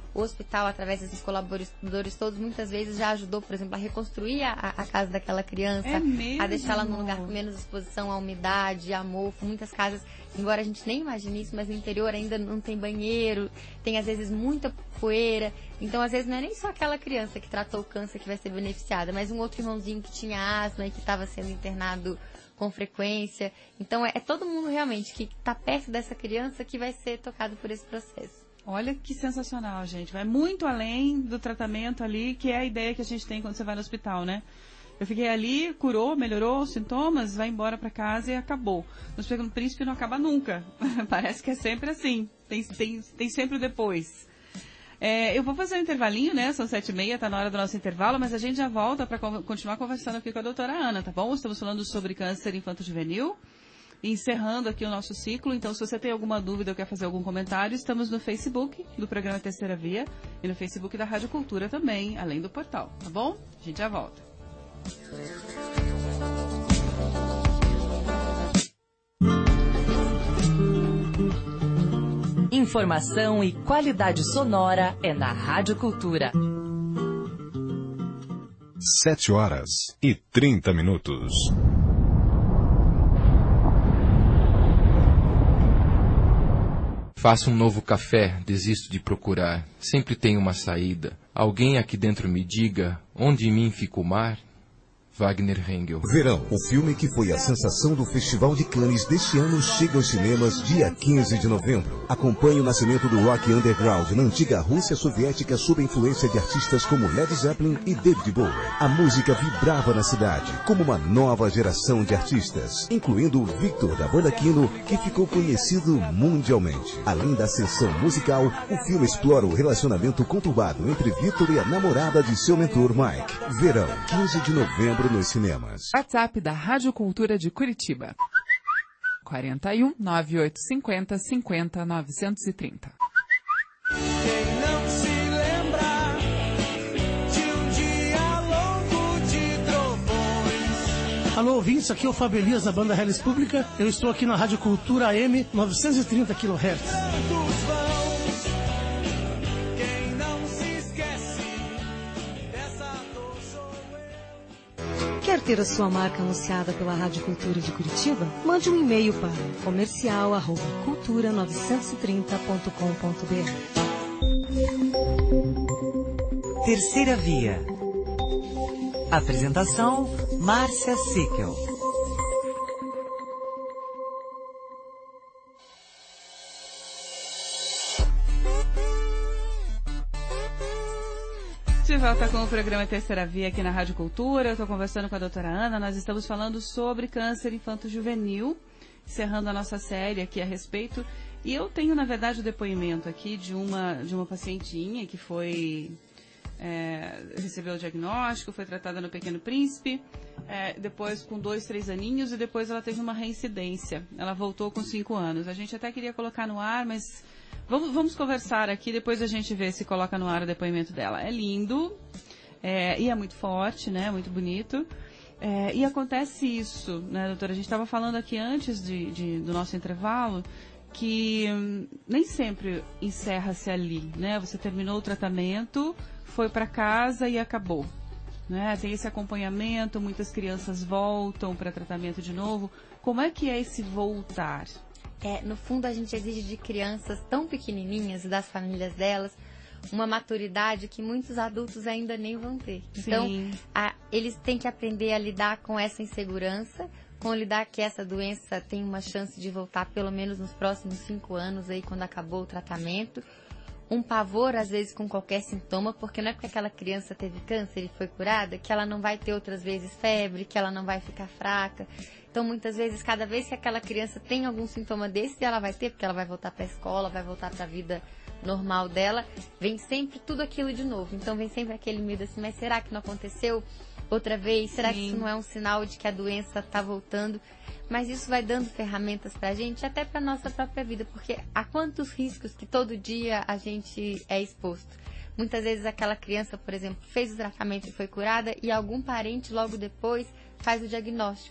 o hospital, através desses colaboradores todos, muitas vezes já ajudou, por exemplo, a reconstruir a, a casa daquela criança, é mesmo? a deixá-la num lugar com menos exposição à umidade, a mofo. Muitas casas, embora a gente nem imagine isso, mas no interior ainda não tem banheiro, tem às vezes muita poeira. Então, às vezes, não é nem só aquela criança que tratou o câncer que vai ser beneficiada, mas um outro irmãozinho que tinha asma e que estava sendo internado com frequência. Então, é, é todo mundo realmente que está perto dessa criança que vai ser tocado por esse processo. Olha que sensacional, gente. Vai muito além do tratamento ali, que é a ideia que a gente tem quando você vai no hospital, né? Eu fiquei ali, curou, melhorou os sintomas, vai embora para casa e acabou. No Pequeno Príncipe não acaba nunca. Parece que é sempre assim. Tem, tem, tem sempre o depois. É, eu vou fazer um intervalinho, né? São sete e meia, tá na hora do nosso intervalo, mas a gente já volta para continuar conversando aqui com a doutora Ana, tá bom? Estamos falando sobre câncer infanto-juvenil, encerrando aqui o nosso ciclo. Então, se você tem alguma dúvida ou quer fazer algum comentário, estamos no Facebook do programa Terceira Via e no Facebook da Rádio Cultura também, além do portal, tá bom? A gente já volta. Informação e qualidade sonora é na Rádio Cultura. Sete horas e trinta minutos. Faço um novo café, desisto de procurar. Sempre tem uma saída. Alguém aqui dentro me diga, onde em mim fica o mar? Wagner Hengel. Verão, o filme que foi a sensação do Festival de Cannes deste ano chega aos cinemas dia quinze de novembro. Acompanhe o nascimento do rock underground na antiga Rússia soviética sob a influência de artistas como Led Zeppelin e David Bowie. A música vibrava na cidade, como uma nova geração de artistas, incluindo Victor da banda Kino, que ficou conhecido mundialmente. Além da sessão musical, o filme explora o relacionamento conturbado entre Victor e a namorada de seu mentor Mike. Verão, quinze de novembro nos cinemas. WhatsApp da Rádio Cultura de Curitiba. quarenta e um, nove oito cinco zero, cinco zero, nove três zero. Quem não se lembra de um dia longo de trovões. Alô, ouvintes, aqui é o Fábio Elias da banda Hellis Pública. Eu estou aqui na Rádio Cultura A M novecentos e trinta quilohertz. Quer ter a sua marca anunciada pela Rádio Cultura de Curitiba? Mande um e-mail para comercial arroba cultura novecentos e trinta ponto com ponto br. Terceira Via. Apresentação, Márcia Sickel. De volta com o programa Terceira Via aqui na Rádio Cultura. Eu estou conversando com a doutora Ana. Nós estamos falando sobre câncer infanto-juvenil, encerrando a nossa série aqui a respeito. E eu tenho, na verdade, o depoimento aqui de uma, de uma pacientinha que foi... É, recebeu o diagnóstico, foi tratada no Pequeno Príncipe, é, depois com dois, três aninhos, e depois ela teve uma reincidência. Ela voltou com cinco anos. A gente até queria colocar no ar, mas... Vamos, vamos conversar aqui, depois a gente vê se coloca no ar o depoimento dela. É lindo, é, e é muito forte, né? Muito bonito. É, e acontece isso, né, doutora? A gente estava falando aqui antes de, de, do nosso intervalo, que hum, nem sempre encerra-se ali, né? Você terminou o tratamento, foi para casa e acabou. Né? Tem esse acompanhamento, muitas crianças voltam para tratamento de novo. Como é que é esse voltar? É, no fundo, a gente exige de crianças tão pequenininhas e das famílias delas uma maturidade que muitos adultos ainda nem vão ter. Então, a, eles têm que aprender a lidar com essa insegurança, com lidar que essa doença tem uma chance de voltar pelo menos nos próximos cinco anos, aí, quando acabou o tratamento. Um pavor, às vezes, com qualquer sintoma, porque não é porque aquela criança teve câncer e foi curada que ela não vai ter outras vezes febre, que ela não vai ficar fraca. Então, muitas vezes, cada vez que aquela criança tem algum sintoma desse, ela vai ter, porque ela vai voltar para a escola, vai voltar para a vida normal dela, vem sempre tudo aquilo de novo. Então, vem sempre aquele medo assim, mas será que não aconteceu outra vez? Será Sim. que isso não é um sinal de que a doença está voltando? Mas isso vai dando ferramentas para a gente, até para a nossa própria vida, porque há quantos riscos que todo dia a gente é exposto. Muitas vezes aquela criança, por exemplo, fez o tratamento e foi curada, e algum parente logo depois faz o diagnóstico.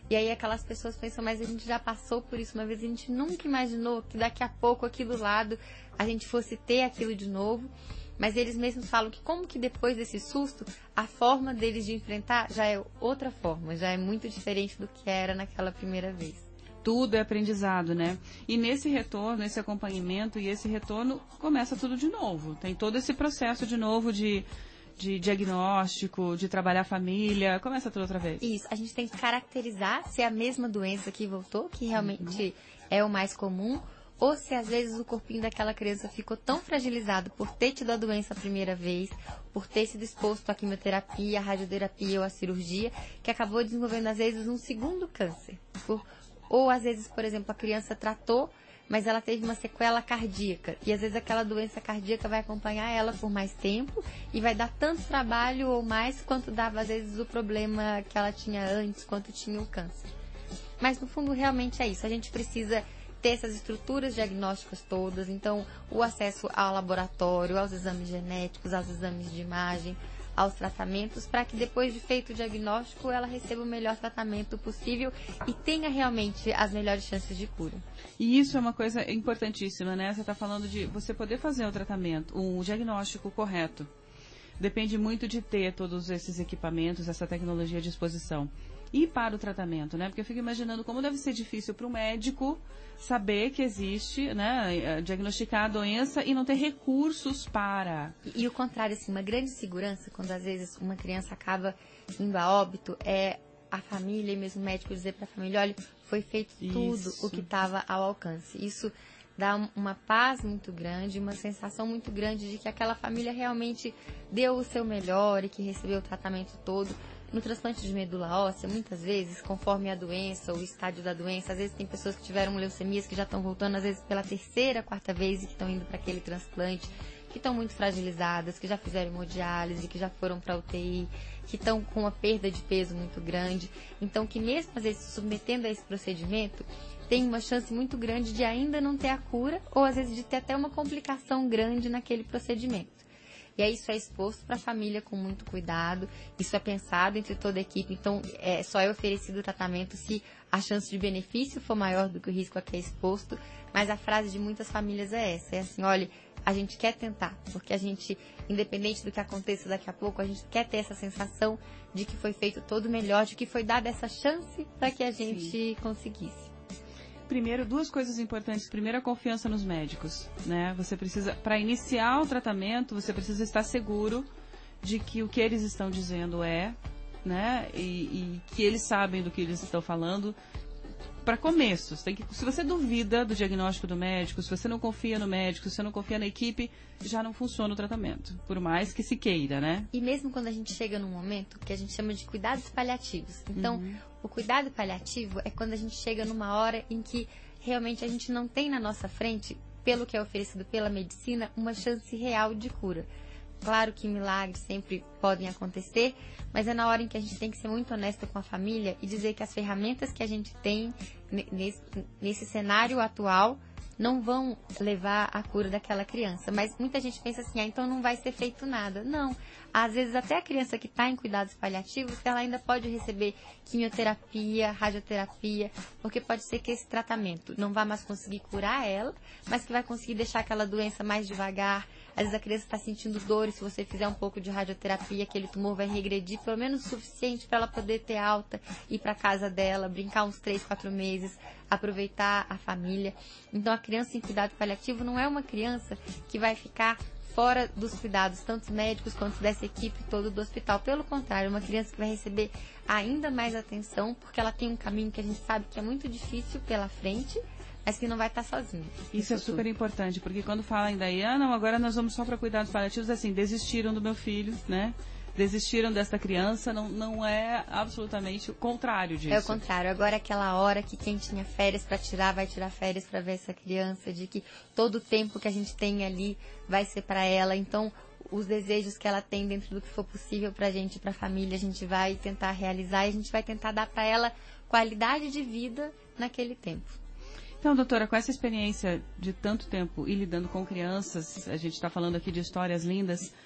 E aí aquelas pessoas pensam, mas a gente já passou por isso uma vez, a gente nunca imaginou que daqui a pouco aqui do lado a gente fosse ter aquilo de novo. Mas eles mesmos falam que como que depois desse susto, a forma deles de enfrentar já é outra forma, já é muito diferente do que era naquela primeira vez. Tudo é aprendizado, né? E nesse retorno, esse acompanhamento e esse retorno, começa tudo de novo. Tem todo esse processo de novo de, de diagnóstico, de trabalhar a família, começa tudo outra vez. Isso, a gente tem que caracterizar se é a mesma doença que voltou, que realmente uhum. é o mais comum, ou se às vezes o corpinho daquela criança ficou tão fragilizado por ter tido a doença a primeira vez, por ter sido exposto à quimioterapia, à radioterapia ou à cirurgia, que acabou desenvolvendo às vezes um segundo câncer. Por, ou às vezes, por exemplo, a criança tratou, mas ela teve uma sequela cardíaca. E às vezes aquela doença cardíaca vai acompanhar ela por mais tempo e vai dar tanto trabalho ou mais quanto dava às vezes o problema que ela tinha antes, quanto tinha o câncer. Mas no fundo realmente é isso, a gente precisa ter essas estruturas diagnósticas todas, então o acesso ao laboratório, aos exames genéticos, aos exames de imagem, aos tratamentos, para que depois de feito o diagnóstico ela receba o melhor tratamento possível e tenha realmente as melhores chances de cura. E isso é uma coisa importantíssima, né? Você está falando de você poder fazer o tratamento, um diagnóstico correto. Depende muito de ter todos esses equipamentos, essa tecnologia à disposição. E para o tratamento, né? Porque eu fico imaginando como deve ser difícil para o médico saber que existe, né? Diagnosticar a doença e não ter recursos para. E, e o contrário, assim, uma grande segurança, quando às vezes uma criança acaba indo a óbito, é a família e mesmo o médico dizer para a família, olha, foi feito tudo Isso. o que estava ao alcance. Isso dá uma paz muito grande, uma sensação muito grande de que aquela família realmente deu o seu melhor e que recebeu o tratamento todo. No transplante de medula óssea, muitas vezes, conforme a doença ou o estádio da doença, às vezes tem pessoas que tiveram leucemias que já estão voltando, às vezes pela terceira, quarta vez e que estão indo para aquele transplante, que estão muito fragilizadas, que já fizeram hemodiálise, que já foram para U T I, que estão com uma perda de peso muito grande. Então, que mesmo às vezes se submetendo a esse procedimento, tem uma chance muito grande de ainda não ter a cura ou às vezes de ter até uma complicação grande naquele procedimento. E aí isso é exposto para a família com muito cuidado, isso é pensado entre toda a equipe, então é, só é oferecido o tratamento se a chance de benefício for maior do que o risco a que é exposto, mas a frase de muitas famílias é essa, é assim, olha, a gente quer tentar, porque a gente, independente do que aconteça daqui a pouco, a gente quer ter essa sensação de que foi feito todo o melhor, de que foi dada essa chance para que a gente Sim. conseguisse. Primeiro, duas coisas importantes. Primeiro, a confiança nos médicos, né? Você precisa, para iniciar o tratamento, você precisa estar seguro de que o que eles estão dizendo é, né? E, e que eles sabem do que eles estão falando. Para começos, tem que, se você duvida do diagnóstico do médico, se você não confia no médico, se você não confia na equipe, já não funciona o tratamento, por mais que se queira, né? E mesmo quando a gente chega num momento que a gente chama de cuidados paliativos. Então, uhum. o cuidado paliativo é quando a gente chega numa hora em que realmente a gente não tem na nossa frente, pelo que é oferecido pela medicina, uma chance real de cura. Claro que milagres sempre podem acontecer, mas é na hora em que a gente tem que ser muito honesta com a família e dizer que as ferramentas que a gente tem nesse, nesse cenário atual não vão levar à cura daquela criança. Mas muita gente pensa assim, ah, então não vai ser feito nada. Não. Às vezes até a criança que está em cuidados paliativos, ela ainda pode receber quimioterapia, radioterapia, porque pode ser que esse tratamento não vá mais conseguir curar ela, mas que vai conseguir deixar aquela doença mais devagar. Às vezes a criança está sentindo dor e se você fizer um pouco de radioterapia, aquele tumor vai regredir pelo menos o suficiente para ela poder ter alta, ir para casa dela, brincar uns três, quatro meses, aproveitar a família. Então a criança em cuidado paliativo não é uma criança que vai ficar fora dos cuidados, tanto médicos quanto dessa equipe toda do hospital. Pelo contrário, é uma criança que vai receber ainda mais atenção, porque ela tem um caminho que a gente sabe que é muito difícil pela frente, mas que não vai estar sozinho. Isso, Isso é super tudo. importante, porque quando falam ainda aí, ah, não, agora nós vamos só para cuidados paliativos, assim, desistiram do meu filho, né? Desistiram desta criança, não, não é absolutamente o contrário disso. É o contrário. Agora é aquela hora que quem tinha férias para tirar, vai tirar férias para ver essa criança, de que todo o tempo que a gente tem ali vai ser para ela. Então, os desejos que ela tem dentro do que for possível para a gente, para a família, a gente vai tentar realizar e a gente vai tentar dar para ela qualidade de vida naquele tempo. Então, doutora, com essa experiência de tanto tempo e lidando com crianças, a gente está falando aqui de histórias lindas,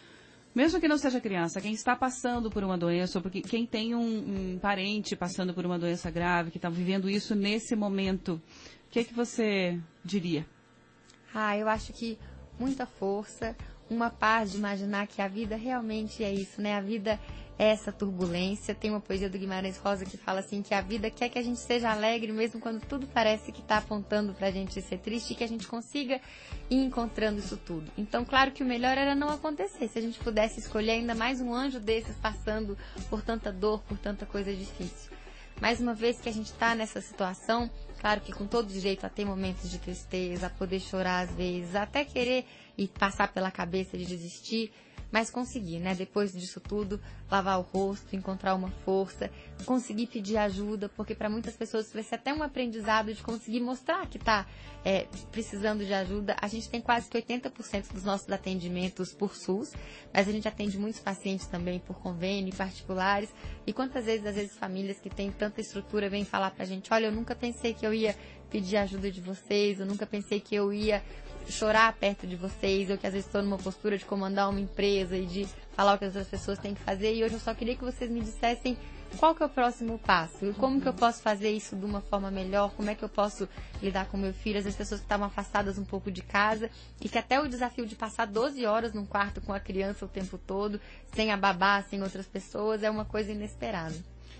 Mesmo que não seja criança, quem está passando por uma doença, ou porque quem tem um, um parente passando por uma doença grave, que está vivendo isso nesse momento, o que é que você diria? Ah, eu acho que muita força, uma paz de imaginar que a vida realmente é isso, né? A vida é essa turbulência. Tem uma poesia do Guimarães Rosa que fala assim, que a vida quer que a gente seja alegre, mesmo quando tudo parece que está apontando para a gente ser triste, e que a gente consiga ir encontrando isso tudo. Então, claro que o melhor era não acontecer. Se a gente pudesse escolher ainda mais um anjo desses passando por tanta dor, por tanta coisa difícil. Mais uma vez que a gente está nessa situação, claro que com todo direito a ter momentos de tristeza, a poder chorar às vezes, até querer e passar pela cabeça de desistir, mas conseguir, né? Depois disso tudo, lavar o rosto, encontrar uma força, conseguir pedir ajuda, porque para muitas pessoas vai ser até um aprendizado de conseguir mostrar que está é, precisando de ajuda. A gente tem quase que oitenta por cento dos nossos atendimentos por SUS, mas a gente atende muitos pacientes também por convênio, particulares. E quantas vezes, às vezes, famílias que têm tanta estrutura vêm falar pra gente, olha, eu nunca pensei que eu ia pedir ajuda de vocês, eu nunca pensei que eu ia chorar perto de vocês, eu que às vezes estou numa postura de comandar uma empresa e de falar o que as outras pessoas têm que fazer, e hoje eu só queria que vocês me dissessem qual que é o próximo passo, e como que eu posso fazer isso de uma forma melhor, como é que eu posso lidar com meu filho, as pessoas que estavam afastadas um pouco de casa, e que até o desafio de passar doze horas num quarto com a criança o tempo todo, sem a babá, sem outras pessoas, é uma coisa inesperada.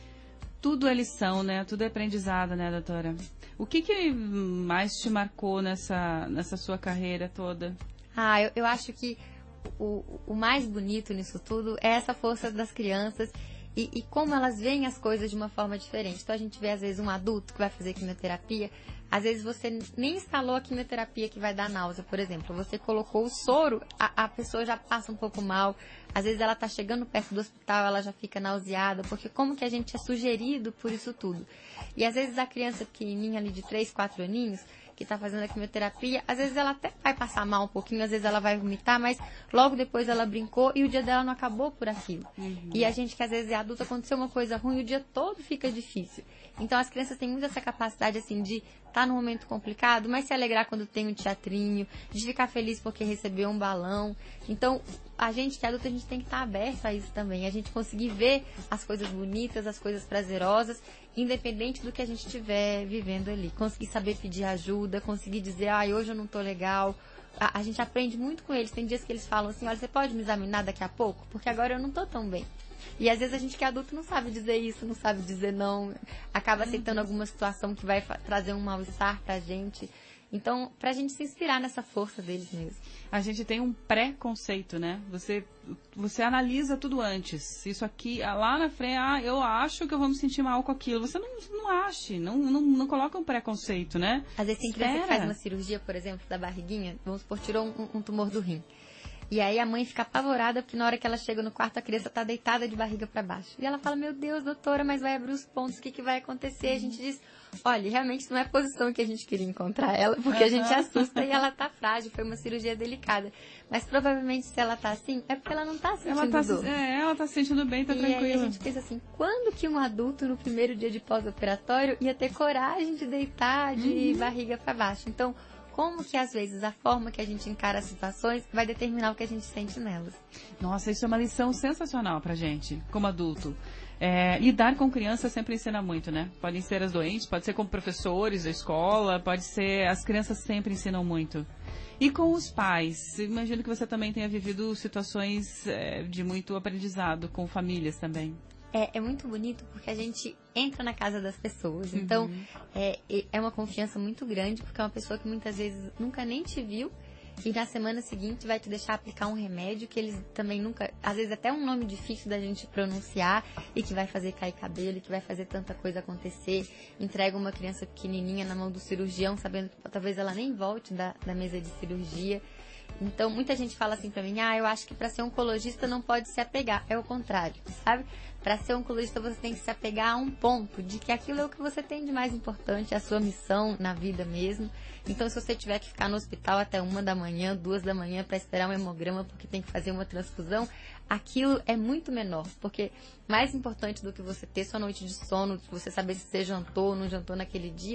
Tudo é lição, né? Tudo é aprendizado, né, doutora? O que, que mais te marcou nessa, nessa sua carreira toda? Ah, eu, eu acho que o, o mais bonito nisso tudo é essa força das crianças e, e como elas veem as coisas de uma forma diferente. Então a gente vê às vezes um adulto que vai fazer quimioterapia, às vezes você nem instalou a quimioterapia que vai dar náusea, por exemplo. Você colocou o soro, a, a pessoa já passa um pouco mal. Às vezes ela está chegando perto do hospital, ela já fica nauseada, porque como que a gente é sugerido por isso tudo? E às vezes a criança pequenininha ali de três, quatro aninhos, que está fazendo a quimioterapia, às vezes ela até vai passar mal um pouquinho, às vezes ela vai vomitar, mas logo depois ela brincou e o dia dela não acabou por aquilo. Uhum. E a gente que às vezes é adulta, aconteceu uma coisa ruim, o dia todo fica difícil. Então as crianças têm muito essa capacidade assim de estar num momento complicado, mas se alegrar quando tem um teatrinho, de ficar feliz porque recebeu um balão. Então a gente que é adulta, a gente tem que estar aberto a isso também, a gente conseguir ver as coisas bonitas, as coisas prazerosas, independente do que a gente estiver vivendo ali. Conseguir saber pedir ajuda, conseguir dizer, ah, hoje eu não tô legal. A, a gente aprende muito com eles. Tem dias que eles falam assim, olha, você pode me examinar daqui a pouco? Porque agora eu não tô tão bem. E às vezes a gente que é adulto não sabe dizer isso, não sabe dizer não, acaba aceitando alguma situação que vai trazer um mal-estar pra gente. Então, pra gente se inspirar nessa força deles mesmo. A gente tem um pré-conceito, né? Você, você analisa tudo antes. Isso aqui, lá na frente, ah, eu acho que eu vou me sentir mal com aquilo. Você não, não ache, não, não, não coloca um pré-conceito, né? Às vezes tem criança que faz uma cirurgia, por exemplo, da barriguinha, vamos supor, tirou um, um tumor do rim. E aí a mãe fica apavorada porque na hora que ela chega no quarto a criança está deitada de barriga para baixo. E ela fala, meu Deus, doutora, mas vai abrir os pontos, o que, que vai acontecer? A gente diz, olha, realmente não é a posição que a gente queria encontrar ela, porque a gente assusta e ela tá frágil, foi uma cirurgia delicada. Mas provavelmente se ela tá assim, é porque ela não tá sentindo ela tá, dor. É, ela tá se sentindo bem, tá e tranquila. E aí a gente pensa assim, quando que um adulto no primeiro dia de pós-operatório ia ter coragem de deitar de uhum. barriga para baixo? Então, como que às vezes a forma que a gente encara as situações vai determinar o que a gente sente nelas. Nossa, isso é uma lição sensacional pra gente, como adulto. É, lidar com crianças sempre ensina muito, né? Podem ser as doentes, pode ser como professores da escola, pode ser... As crianças sempre ensinam muito. E com os pais? Imagino que você também tenha vivido situações é, de muito aprendizado com famílias também. É, é muito bonito porque a gente entra na casa das pessoas. Então, uhum. é, é uma confiança muito grande, porque é uma pessoa que muitas vezes nunca nem te viu e na semana seguinte vai te deixar aplicar um remédio que eles também nunca... Às vezes até um nome difícil da gente pronunciar e que vai fazer cair cabelo e que vai fazer tanta coisa acontecer. Entrega uma criança pequenininha na mão do cirurgião, sabendo que talvez ela nem volte da, da mesa de cirurgia. Então, muita gente fala assim pra mim, ah, eu acho que pra ser oncologista não pode se apegar. É o contrário, sabe? Pra ser oncologista você tem que se apegar a um ponto de que aquilo é o que você tem de mais importante, é a sua missão na vida mesmo. Então, se você tiver que ficar no hospital até uma da manhã, duas da manhã pra esperar um hemograma porque tem que fazer uma transfusão, aquilo é muito menor. Porque mais importante do que você ter sua noite de sono, você saber se você jantou ou não jantou naquele dia,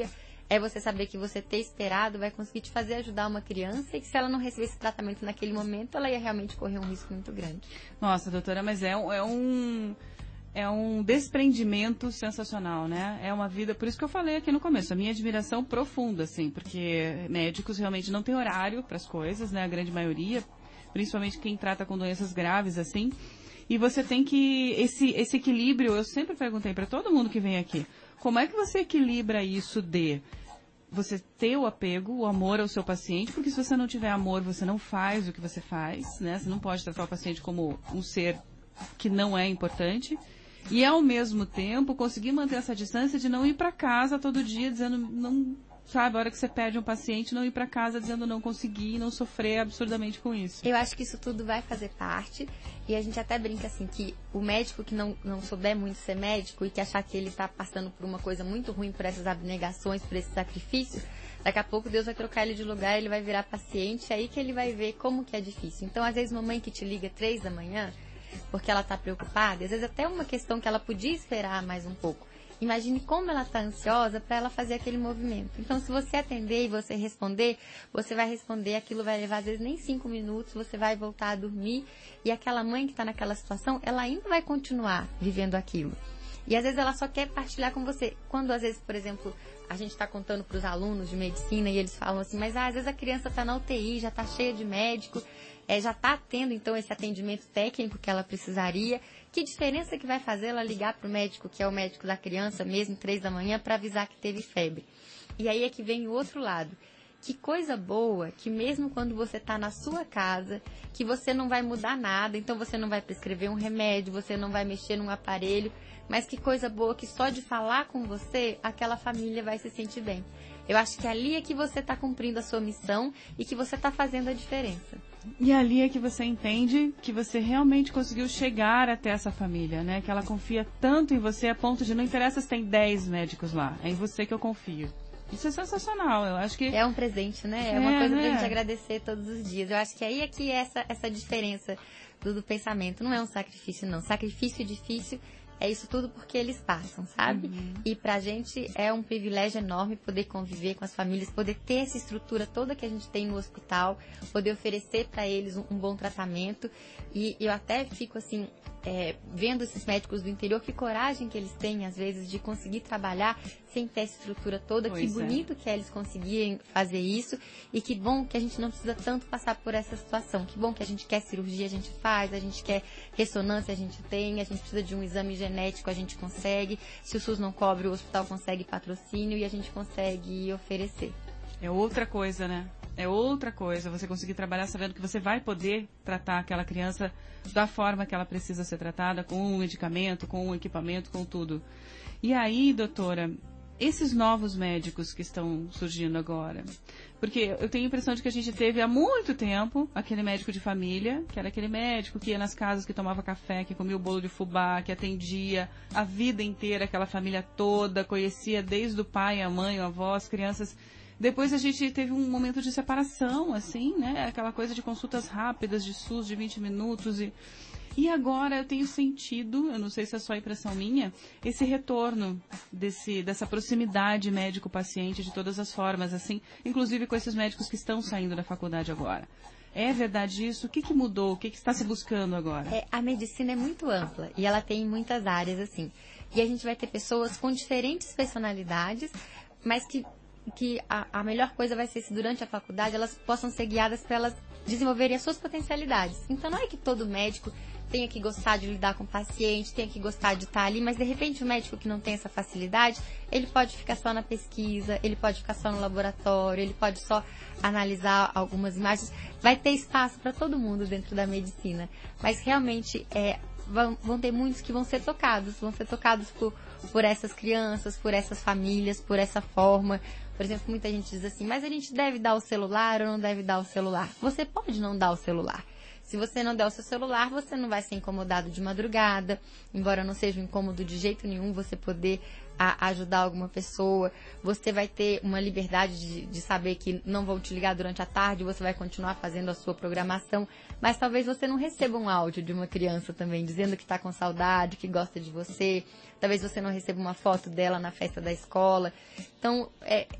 é você saber que você ter esperado vai conseguir te fazer ajudar uma criança e que se ela não recebesse tratamento naquele momento, ela ia realmente correr um risco muito grande. Nossa, doutora, mas é, um- é um... É um desprendimento sensacional, né? É uma vida... Por isso que eu falei aqui no começo, a minha admiração profunda, assim, porque médicos realmente não têm horário para as coisas, né? A grande maioria, principalmente quem trata com doenças graves, assim. E você tem que... Esse, esse equilíbrio, eu sempre perguntei para todo mundo que vem aqui, como é que você equilibra isso de você ter o apego, o amor ao seu paciente, porque se você não tiver amor, você não faz o que você faz, né? Você não pode tratar o paciente como um ser que não é importante. E, ao mesmo tempo, conseguir manter essa distância de não ir para casa todo dia dizendo, não, sabe, a hora que você pede um paciente, não ir para casa dizendo não consegui, não sofrer absurdamente com isso. Eu acho que isso tudo vai fazer parte, e a gente até brinca assim, que o médico que não, não souber muito ser médico e que achar que ele está passando por uma coisa muito ruim, por essas abnegações, por esse sacrifício, daqui a pouco Deus vai trocar ele de lugar, ele vai virar paciente, aí que ele vai ver como que é difícil. Então, às vezes, mamãe que te liga três da manhã, porque ela está preocupada, às vezes até uma questão que ela podia esperar mais um pouco. Imagine como ela está ansiosa para ela fazer aquele movimento. Então, se você atender e você responder, você vai responder, aquilo vai levar às vezes nem cinco minutos, você vai voltar a dormir e aquela mãe que está naquela situação, ela ainda vai continuar vivendo aquilo. E às vezes ela só quer partilhar com você. Quando às vezes, por exemplo, a gente está contando para os alunos de medicina e eles falam assim, mas ah, às vezes a criança está na U T I, já está cheia de médico, É, já está tendo, então, esse atendimento técnico que ela precisaria. Que diferença que vai fazer ela ligar para o médico, que é o médico da criança, mesmo três da manhã, para avisar que teve febre? E aí é que vem o outro lado. Que coisa boa que mesmo quando você está na sua casa, que você não vai mudar nada, então você não vai prescrever um remédio, você não vai mexer num aparelho, mas que coisa boa que só de falar com você, aquela família vai se sentir bem. Eu acho que ali é que você está cumprindo a sua missão e que você está fazendo a diferença. E ali é que você entende que você realmente conseguiu chegar até essa família, né? Que ela confia tanto em você a ponto de não interessa se tem dez médicos lá, é em você que eu confio. Isso é sensacional, eu acho que... É um presente, né? É, é uma coisa né? pra gente agradecer todos os dias. Eu acho que aí é que é essa, essa diferença do, do pensamento. Não é um sacrifício, não. Sacrifício difícil é isso tudo porque eles passam, sabe? Uhum. E pra gente é um privilégio enorme poder conviver com as famílias, poder ter essa estrutura toda que a gente tem no hospital, poder oferecer para eles um, um bom tratamento. E eu até fico assim, é, vendo esses médicos do interior, que coragem que eles têm, às vezes, de conseguir trabalhar sem ter essa estrutura toda. Pois que bonito é. Que é eles conseguirem fazer isso. E que bom que a gente não precisa tanto passar por essa situação. Que bom que a gente quer cirurgia, a gente faz, a gente quer ressonância, a gente tem, a gente precisa de um exame genético, a gente consegue. Se o SUS não cobre, o hospital consegue patrocínio e a gente consegue oferecer. É outra coisa, né? É outra coisa você conseguir trabalhar sabendo que você vai poder tratar aquela criança da forma que ela precisa ser tratada, com um medicamento, com um equipamento, com tudo. E aí, doutora, esses novos médicos que estão surgindo agora, porque eu tenho a impressão de que a gente teve há muito tempo aquele médico de família, que era aquele médico que ia nas casas, que tomava café, que comia o bolo de fubá, que atendia a vida inteira aquela família toda, conhecia desde o pai, a mãe, a avó, as crianças. Depois a gente teve um momento de separação, assim, né? Aquela coisa de consultas rápidas, de SUS de vinte minutos. E, e agora eu tenho sentido, eu não sei se é só impressão minha, esse retorno desse, dessa proximidade médico-paciente de todas as formas, assim, inclusive com esses médicos que estão saindo da faculdade agora. É verdade isso? O que, que mudou? O que, que está se buscando agora? É, a medicina é muito ampla e ela tem muitas áreas, assim. E a gente vai ter pessoas com diferentes personalidades, mas que... que a, a melhor coisa vai ser se durante a faculdade elas possam ser guiadas para elas desenvolverem as suas potencialidades. Então não é que todo médico tenha que gostar de lidar com o paciente, tenha que gostar de estar ali, mas de repente o médico que não tem essa facilidade, ele pode ficar só na pesquisa, ele pode ficar só no laboratório, ele pode só analisar algumas imagens. Vai ter espaço para todo mundo dentro da medicina, mas realmente é, vão, vão ter muitos que vão ser tocados, vão ser tocados por, por essas crianças, por essas famílias, por essa forma. Por exemplo, muita gente diz assim, mas a gente deve dar o celular ou não deve dar o celular? Você pode não dar o celular. Se você não der o seu celular, você não vai ser incomodado de madrugada, embora não seja um incômodo de jeito nenhum você poder a, ajudar alguma pessoa. Você vai ter uma liberdade de, de saber que não vão te ligar durante a tarde, você vai continuar fazendo a sua programação, mas talvez você não receba um áudio de uma criança também, dizendo que está com saudade, que gosta de você. Talvez você não receba uma foto dela na festa da escola. Então, é...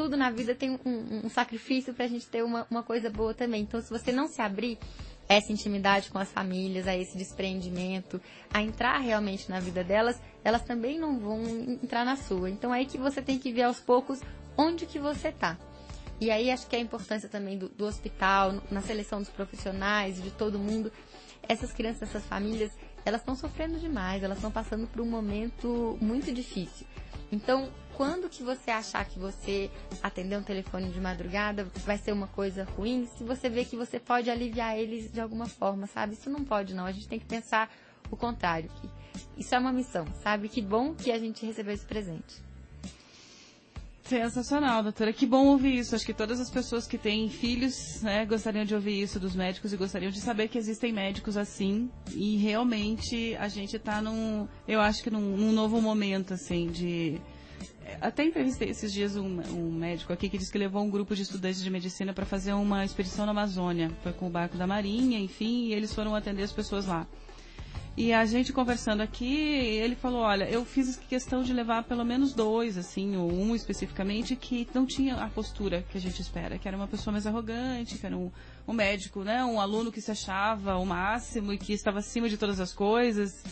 tudo na vida tem um, um sacrifício pra gente ter uma, uma coisa boa também. Então, se você não se abrir a essa intimidade com as famílias, a esse desprendimento, a entrar realmente na vida delas, elas também não vão entrar na sua. Então, é aí que você tem que ver aos poucos onde que você tá. E aí, acho que é a importância também do, do hospital, na seleção dos profissionais, de todo mundo. Essas crianças, essas famílias, elas estão sofrendo demais, elas estão passando por um momento muito difícil. Então, quando que você achar que você atender um telefone de madrugada vai ser uma coisa ruim, se você vê que você pode aliviar eles de alguma forma, sabe? Isso não pode, não. A gente tem que pensar o contrário. Que isso é uma missão, sabe? Que bom que a gente recebeu esse presente. Sensacional, doutora. Que bom ouvir isso. Acho que todas as pessoas que têm filhos, né, gostariam de ouvir isso dos médicos e gostariam de saber que existem médicos assim. E realmente a gente está num, eu acho que num, num novo momento, assim, de... Até entrevistei esses dias um, um médico aqui que disse que levou um grupo de estudantes de medicina para fazer uma expedição na Amazônia. Foi com o barco da Marinha, enfim, e eles foram atender as pessoas lá. E a gente conversando aqui, ele falou, olha, eu fiz questão de levar pelo menos dois, assim, ou um especificamente, que não tinha a postura que a gente espera, que era uma pessoa mais arrogante, que era um, um médico, né, um aluno que se achava o máximo e que estava acima de todas as coisas,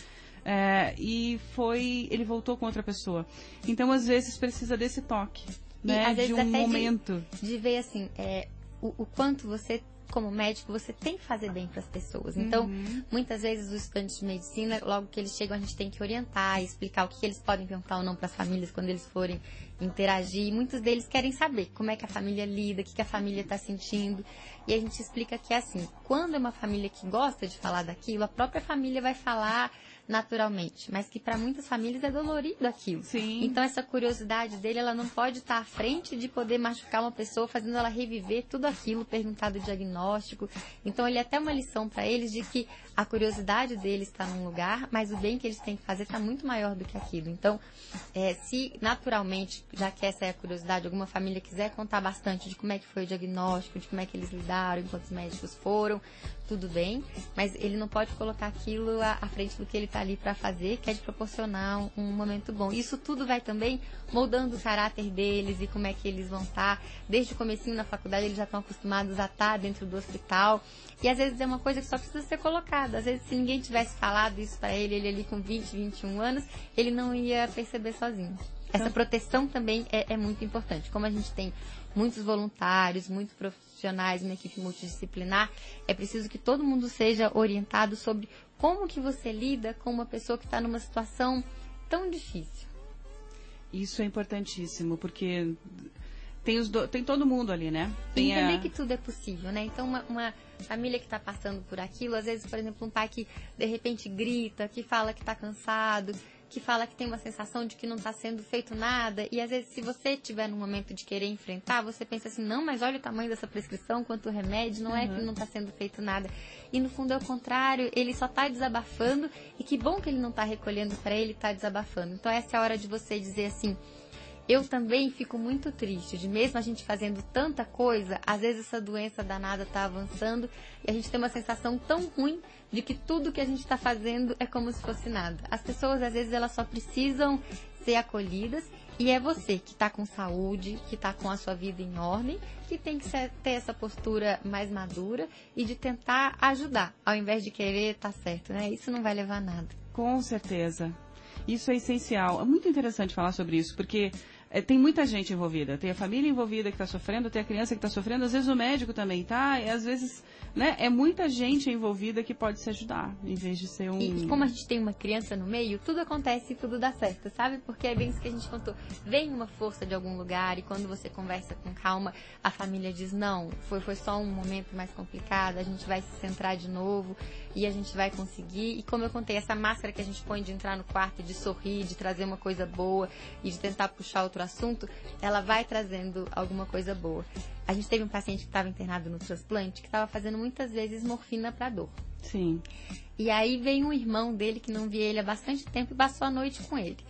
é, e foi, ele voltou com outra pessoa. Então, às vezes, precisa desse toque, né, às vezes de um até momento. De, de ver, assim, é, o, o quanto você... como médico, você tem que fazer bem para as pessoas. Então, uhum. muitas vezes os estudantes de medicina, logo que eles chegam, a gente tem que orientar, explicar o que eles podem perguntar ou não para as famílias quando eles forem interagir. E muitos deles querem saber como é que a família lida, o que, que a família está sentindo. E a gente explica que é assim, quando é uma família que gosta de falar daquilo, a própria família vai falar naturalmente, mas que para muitas famílias é dolorido aquilo. Sim. Então essa curiosidade dele, ela não pode estar à frente de poder machucar uma pessoa, fazendo ela reviver tudo aquilo, perguntar do diagnóstico. Então ele é até uma lição para eles de que a curiosidade deles está num lugar, mas o bem que eles têm que fazer está muito maior do que aquilo. Então, é, se naturalmente, já que essa é a curiosidade, alguma família quiser contar bastante de como é que foi o diagnóstico, de como é que eles lidaram, enquanto os médicos foram, tudo bem, mas ele não pode colocar aquilo à, à frente do que ele está ali para fazer, que é de proporcionar um, um momento bom. Isso tudo vai também moldando o caráter deles e como é que eles vão estar. Desde o comecinho na faculdade eles já estão acostumados a estar dentro do hospital. E às vezes é uma coisa que só precisa ser colocada. Às vezes se ninguém tivesse falado isso para ele, ele ali com vinte, vinte e um anos, ele não ia perceber sozinho. Essa proteção também é, é muito importante. Como a gente tem muitos voluntários, muitos profissionais, uma equipe multidisciplinar, é preciso que todo mundo seja orientado sobre como que você lida com uma pessoa que está numa situação tão difícil. Isso é importantíssimo, porque tem, os do... tem todo mundo ali, né? Tem e entender a... que tudo é possível, né? Então, uma, uma família que está passando por aquilo, às vezes, por exemplo, um pai que de repente grita, que fala que está cansado, que fala que tem uma sensação de que não está sendo feito nada, e às vezes se você tiver num momento de querer enfrentar, você pensa assim, não, mas olha o tamanho dessa prescrição, quanto remédio, não uhum. é que não está sendo feito nada. E no fundo é o contrário, ele só está desabafando, e que bom que ele não está recolhendo para ele, está desabafando. Então essa é a hora de você dizer assim, eu também fico muito triste, de mesmo a gente fazendo tanta coisa, às vezes essa doença danada está avançando e a gente tem uma sensação tão ruim de que tudo que a gente está fazendo é como se fosse nada. As pessoas, às vezes, elas só precisam ser acolhidas e é você que está com saúde, que está com a sua vida em ordem, que tem que ser, ter essa postura mais madura e de tentar ajudar, ao invés de querer estar certo, né? Isso não vai levar a nada. Com certeza. Isso é essencial. É muito interessante falar sobre isso, porque é, tem muita gente envolvida. Tem a família envolvida que está sofrendo, tem a criança que está sofrendo, às vezes o médico também está, e às vezes, né, é muita gente envolvida que pode se ajudar, em vez de ser um... E, e como a gente tem uma criança no meio, tudo acontece e tudo dá certo, sabe? Porque é bem isso que a gente contou. Vem uma força de algum lugar e quando você conversa com calma, a família diz, não, foi, foi só um momento mais complicado, a gente vai se centrar de novo e a gente vai conseguir. E como eu contei, essa máscara que a gente põe de entrar no quarto, de sorrir, de trazer uma coisa boa e de tentar puxar outro assunto, ela vai trazendo alguma coisa boa. A gente teve um paciente que estava internado no transplante, que estava fazendo muitas vezes morfina para dor. Sim. E aí veio um irmão dele, que não via ele há bastante tempo, e passou a noite com ele.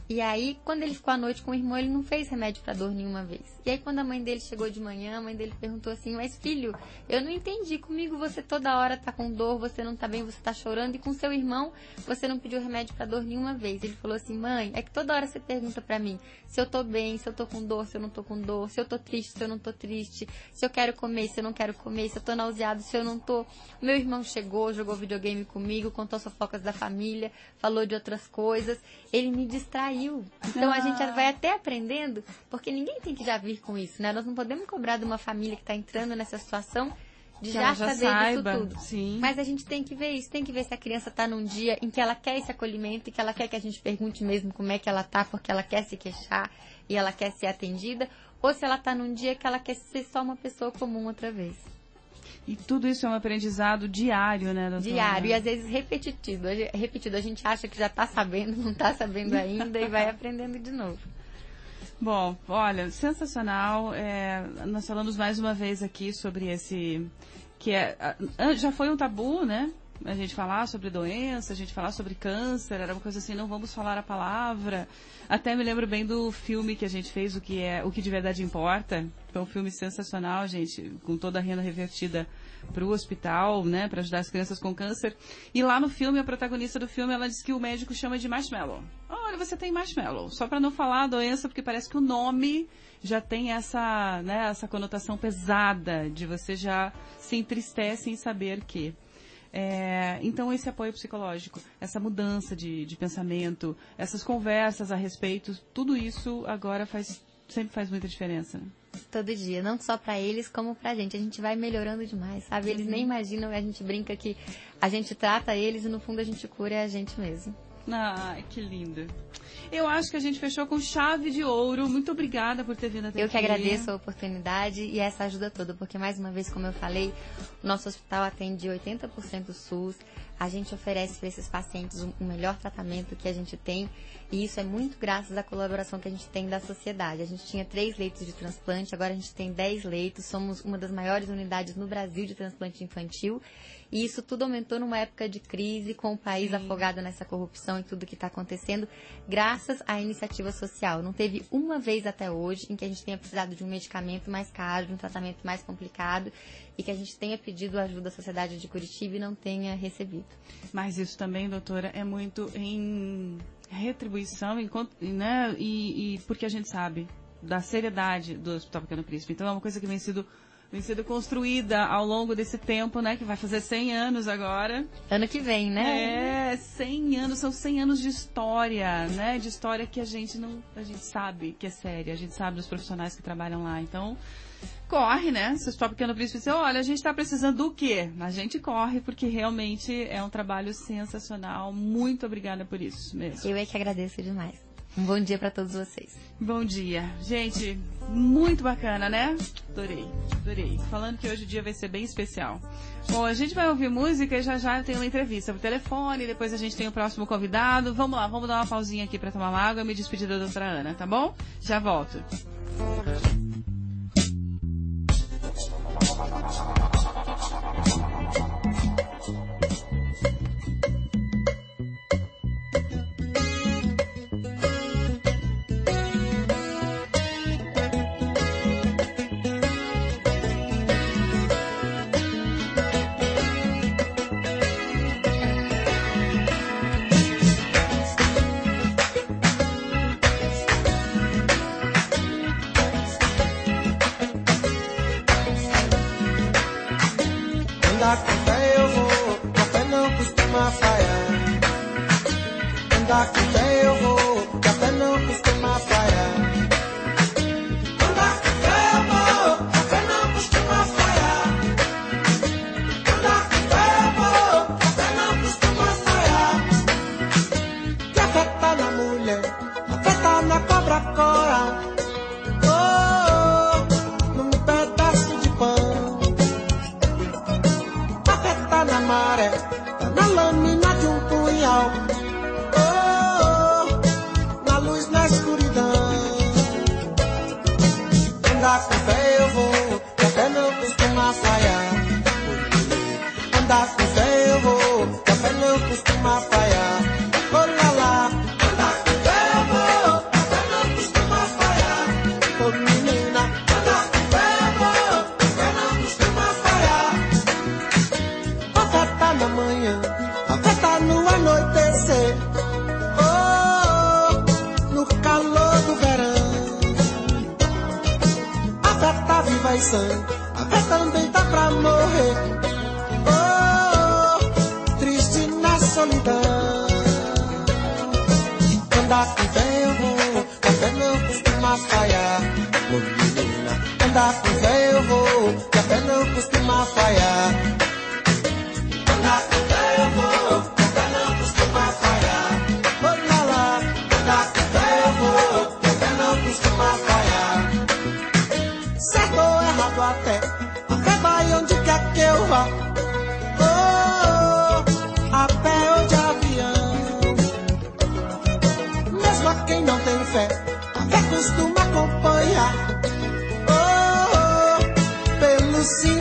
E aí, quando ele ficou à noite com o irmão, ele não fez remédio para dor nenhuma vez. E aí, quando a mãe dele chegou de manhã, a mãe dele perguntou assim, mas filho, eu não entendi, comigo você toda hora tá com dor, você não tá bem, você tá chorando, e com seu irmão você não pediu remédio para dor nenhuma vez. Ele falou assim, mãe, é que toda hora você pergunta para mim se eu tô bem, se eu tô com dor, se eu não tô com dor, se eu tô triste, se eu não tô triste, se eu quero comer, se eu não quero comer, se eu tô nauseado, se eu não tô. Meu irmão chegou, jogou videogame comigo, contou as fofocas da família, falou de outras coisas, ele me distraiu. Então a gente vai até aprendendo, porque ninguém tem que já vir com isso, né? Nós não podemos cobrar de uma família que está entrando nessa situação de já, já saber saiba. disso tudo. Sim. Mas a gente tem que ver isso, tem que ver se a criança está num dia em que ela quer esse acolhimento e que ela quer que a gente pergunte mesmo como é que ela está, porque ela quer se queixar e ela quer ser atendida, ou se ela está num dia que ela quer ser só uma pessoa comum outra vez. E tudo isso é um aprendizado diário, né, doutora? Diário, e às vezes repetido. Repetido, a gente acha que já está sabendo, não está sabendo ainda e vai aprendendo de novo. Bom, olha, sensacional. É, nós falamos mais uma vez aqui sobre esse... que é, já foi um tabu, né? A gente falar sobre doença, a gente falar sobre câncer, era uma coisa assim, não vamos falar a palavra. Até me lembro bem do filme que a gente fez, o que é o que de verdade importa. Foi um filme sensacional, gente, com toda a renda revertida para o hospital, né, para ajudar as crianças com câncer. E lá no filme, a protagonista do filme, ela diz que o médico chama de marshmallow. Olha, você tem marshmallow. Só para não falar a doença, porque parece que o nome já tem essa, né, essa conotação pesada de você já se entristece em saber que... É, então esse apoio psicológico, essa mudança de, de pensamento, essas conversas a respeito, tudo isso agora faz, sempre faz muita diferença, né? Todo dia, não só pra eles como pra gente, a gente vai melhorando demais, sabe? Eles nem imaginam, a gente brinca que a gente trata eles e no fundo a gente cura a gente mesmo. Ai, que lindo. Eu acho que a gente fechou com chave de ouro. Muito obrigada por ter vindo até aqui. Eu que agradeço a oportunidade e essa ajuda toda, porque mais uma vez, como eu falei, o nosso hospital atende oitenta por cento SUS. A gente oferece para esses pacientes o melhor tratamento que a gente tem e isso é muito graças à colaboração que a gente tem da sociedade. A gente tinha três leitos de transplante, agora a gente tem dez leitos. Somos uma das maiores unidades no Brasil de transplante infantil. E isso tudo aumentou numa época de crise, com o país Sim. afogado nessa corrupção e tudo que está acontecendo, graças à iniciativa social. Não teve uma vez até hoje em que a gente tenha precisado de um medicamento mais caro, de um tratamento mais complicado, e que a gente tenha pedido ajuda à sociedade de Curitiba e não tenha recebido. Mas isso também, doutora, é muito em retribuição, enquanto, né, e, e porque a gente sabe da seriedade do Hospital Pequeno Príncipe. Então é uma coisa que vem sido... vem sendo construída ao longo desse tempo, né? Que vai fazer cem anos agora. Ano que vem, né? É, cem anos, são cem anos de história, né? De história que a gente não, a gente sabe que é séria, a gente sabe dos profissionais que trabalham lá. Então, corre, né? Se o Hospital Pequeno Príncipe diz, olha, a gente está precisando do quê? A gente corre, porque realmente é um trabalho sensacional. Muito obrigada por isso mesmo. Eu é que agradeço demais. Um bom dia para todos vocês. Bom dia. Gente, muito bacana, né? Adorei, adorei. Falando que hoje o dia vai ser bem especial. Bom, a gente vai ouvir música e já já tem uma entrevista por telefone, depois a gente tem o próximo convidado. Vamos lá, vamos dar uma pausinha aqui para tomar uma água e me despedir da doutora Ana, tá bom? Já volto. Andar com fé eu vou, a fé não costuma falhar. Andar com fé eu vou, a fé não costuma falhar. Andar com fé eu vou, a fé não costuma falhar. Andar com fé eu vou, a fé não costuma falhar. Que a fé tá na mulher, a fé tá na cobra cora. Oh, num pedaço de pão. Tá na maré, tá na lâmina de um punhal. Oh, solidão, a fé também tá pra morrer. Oh, triste na solidão. Andar com fé eu vou, com fé não costuma falhar. Ô menina, andar com fé eu vou, com fé não costuma falhar. Andar com fé eu vou, com fé não costuma falhar. Ô lá lá, andar com fé eu vou, com fé não costuma falhar. Certo ou errado até, a fé vai onde quer que eu vá. Oh, a pé ou de avião. Mesmo a quem não tem fé, a fé costuma acompanhar. Oh, oh, pelo sim.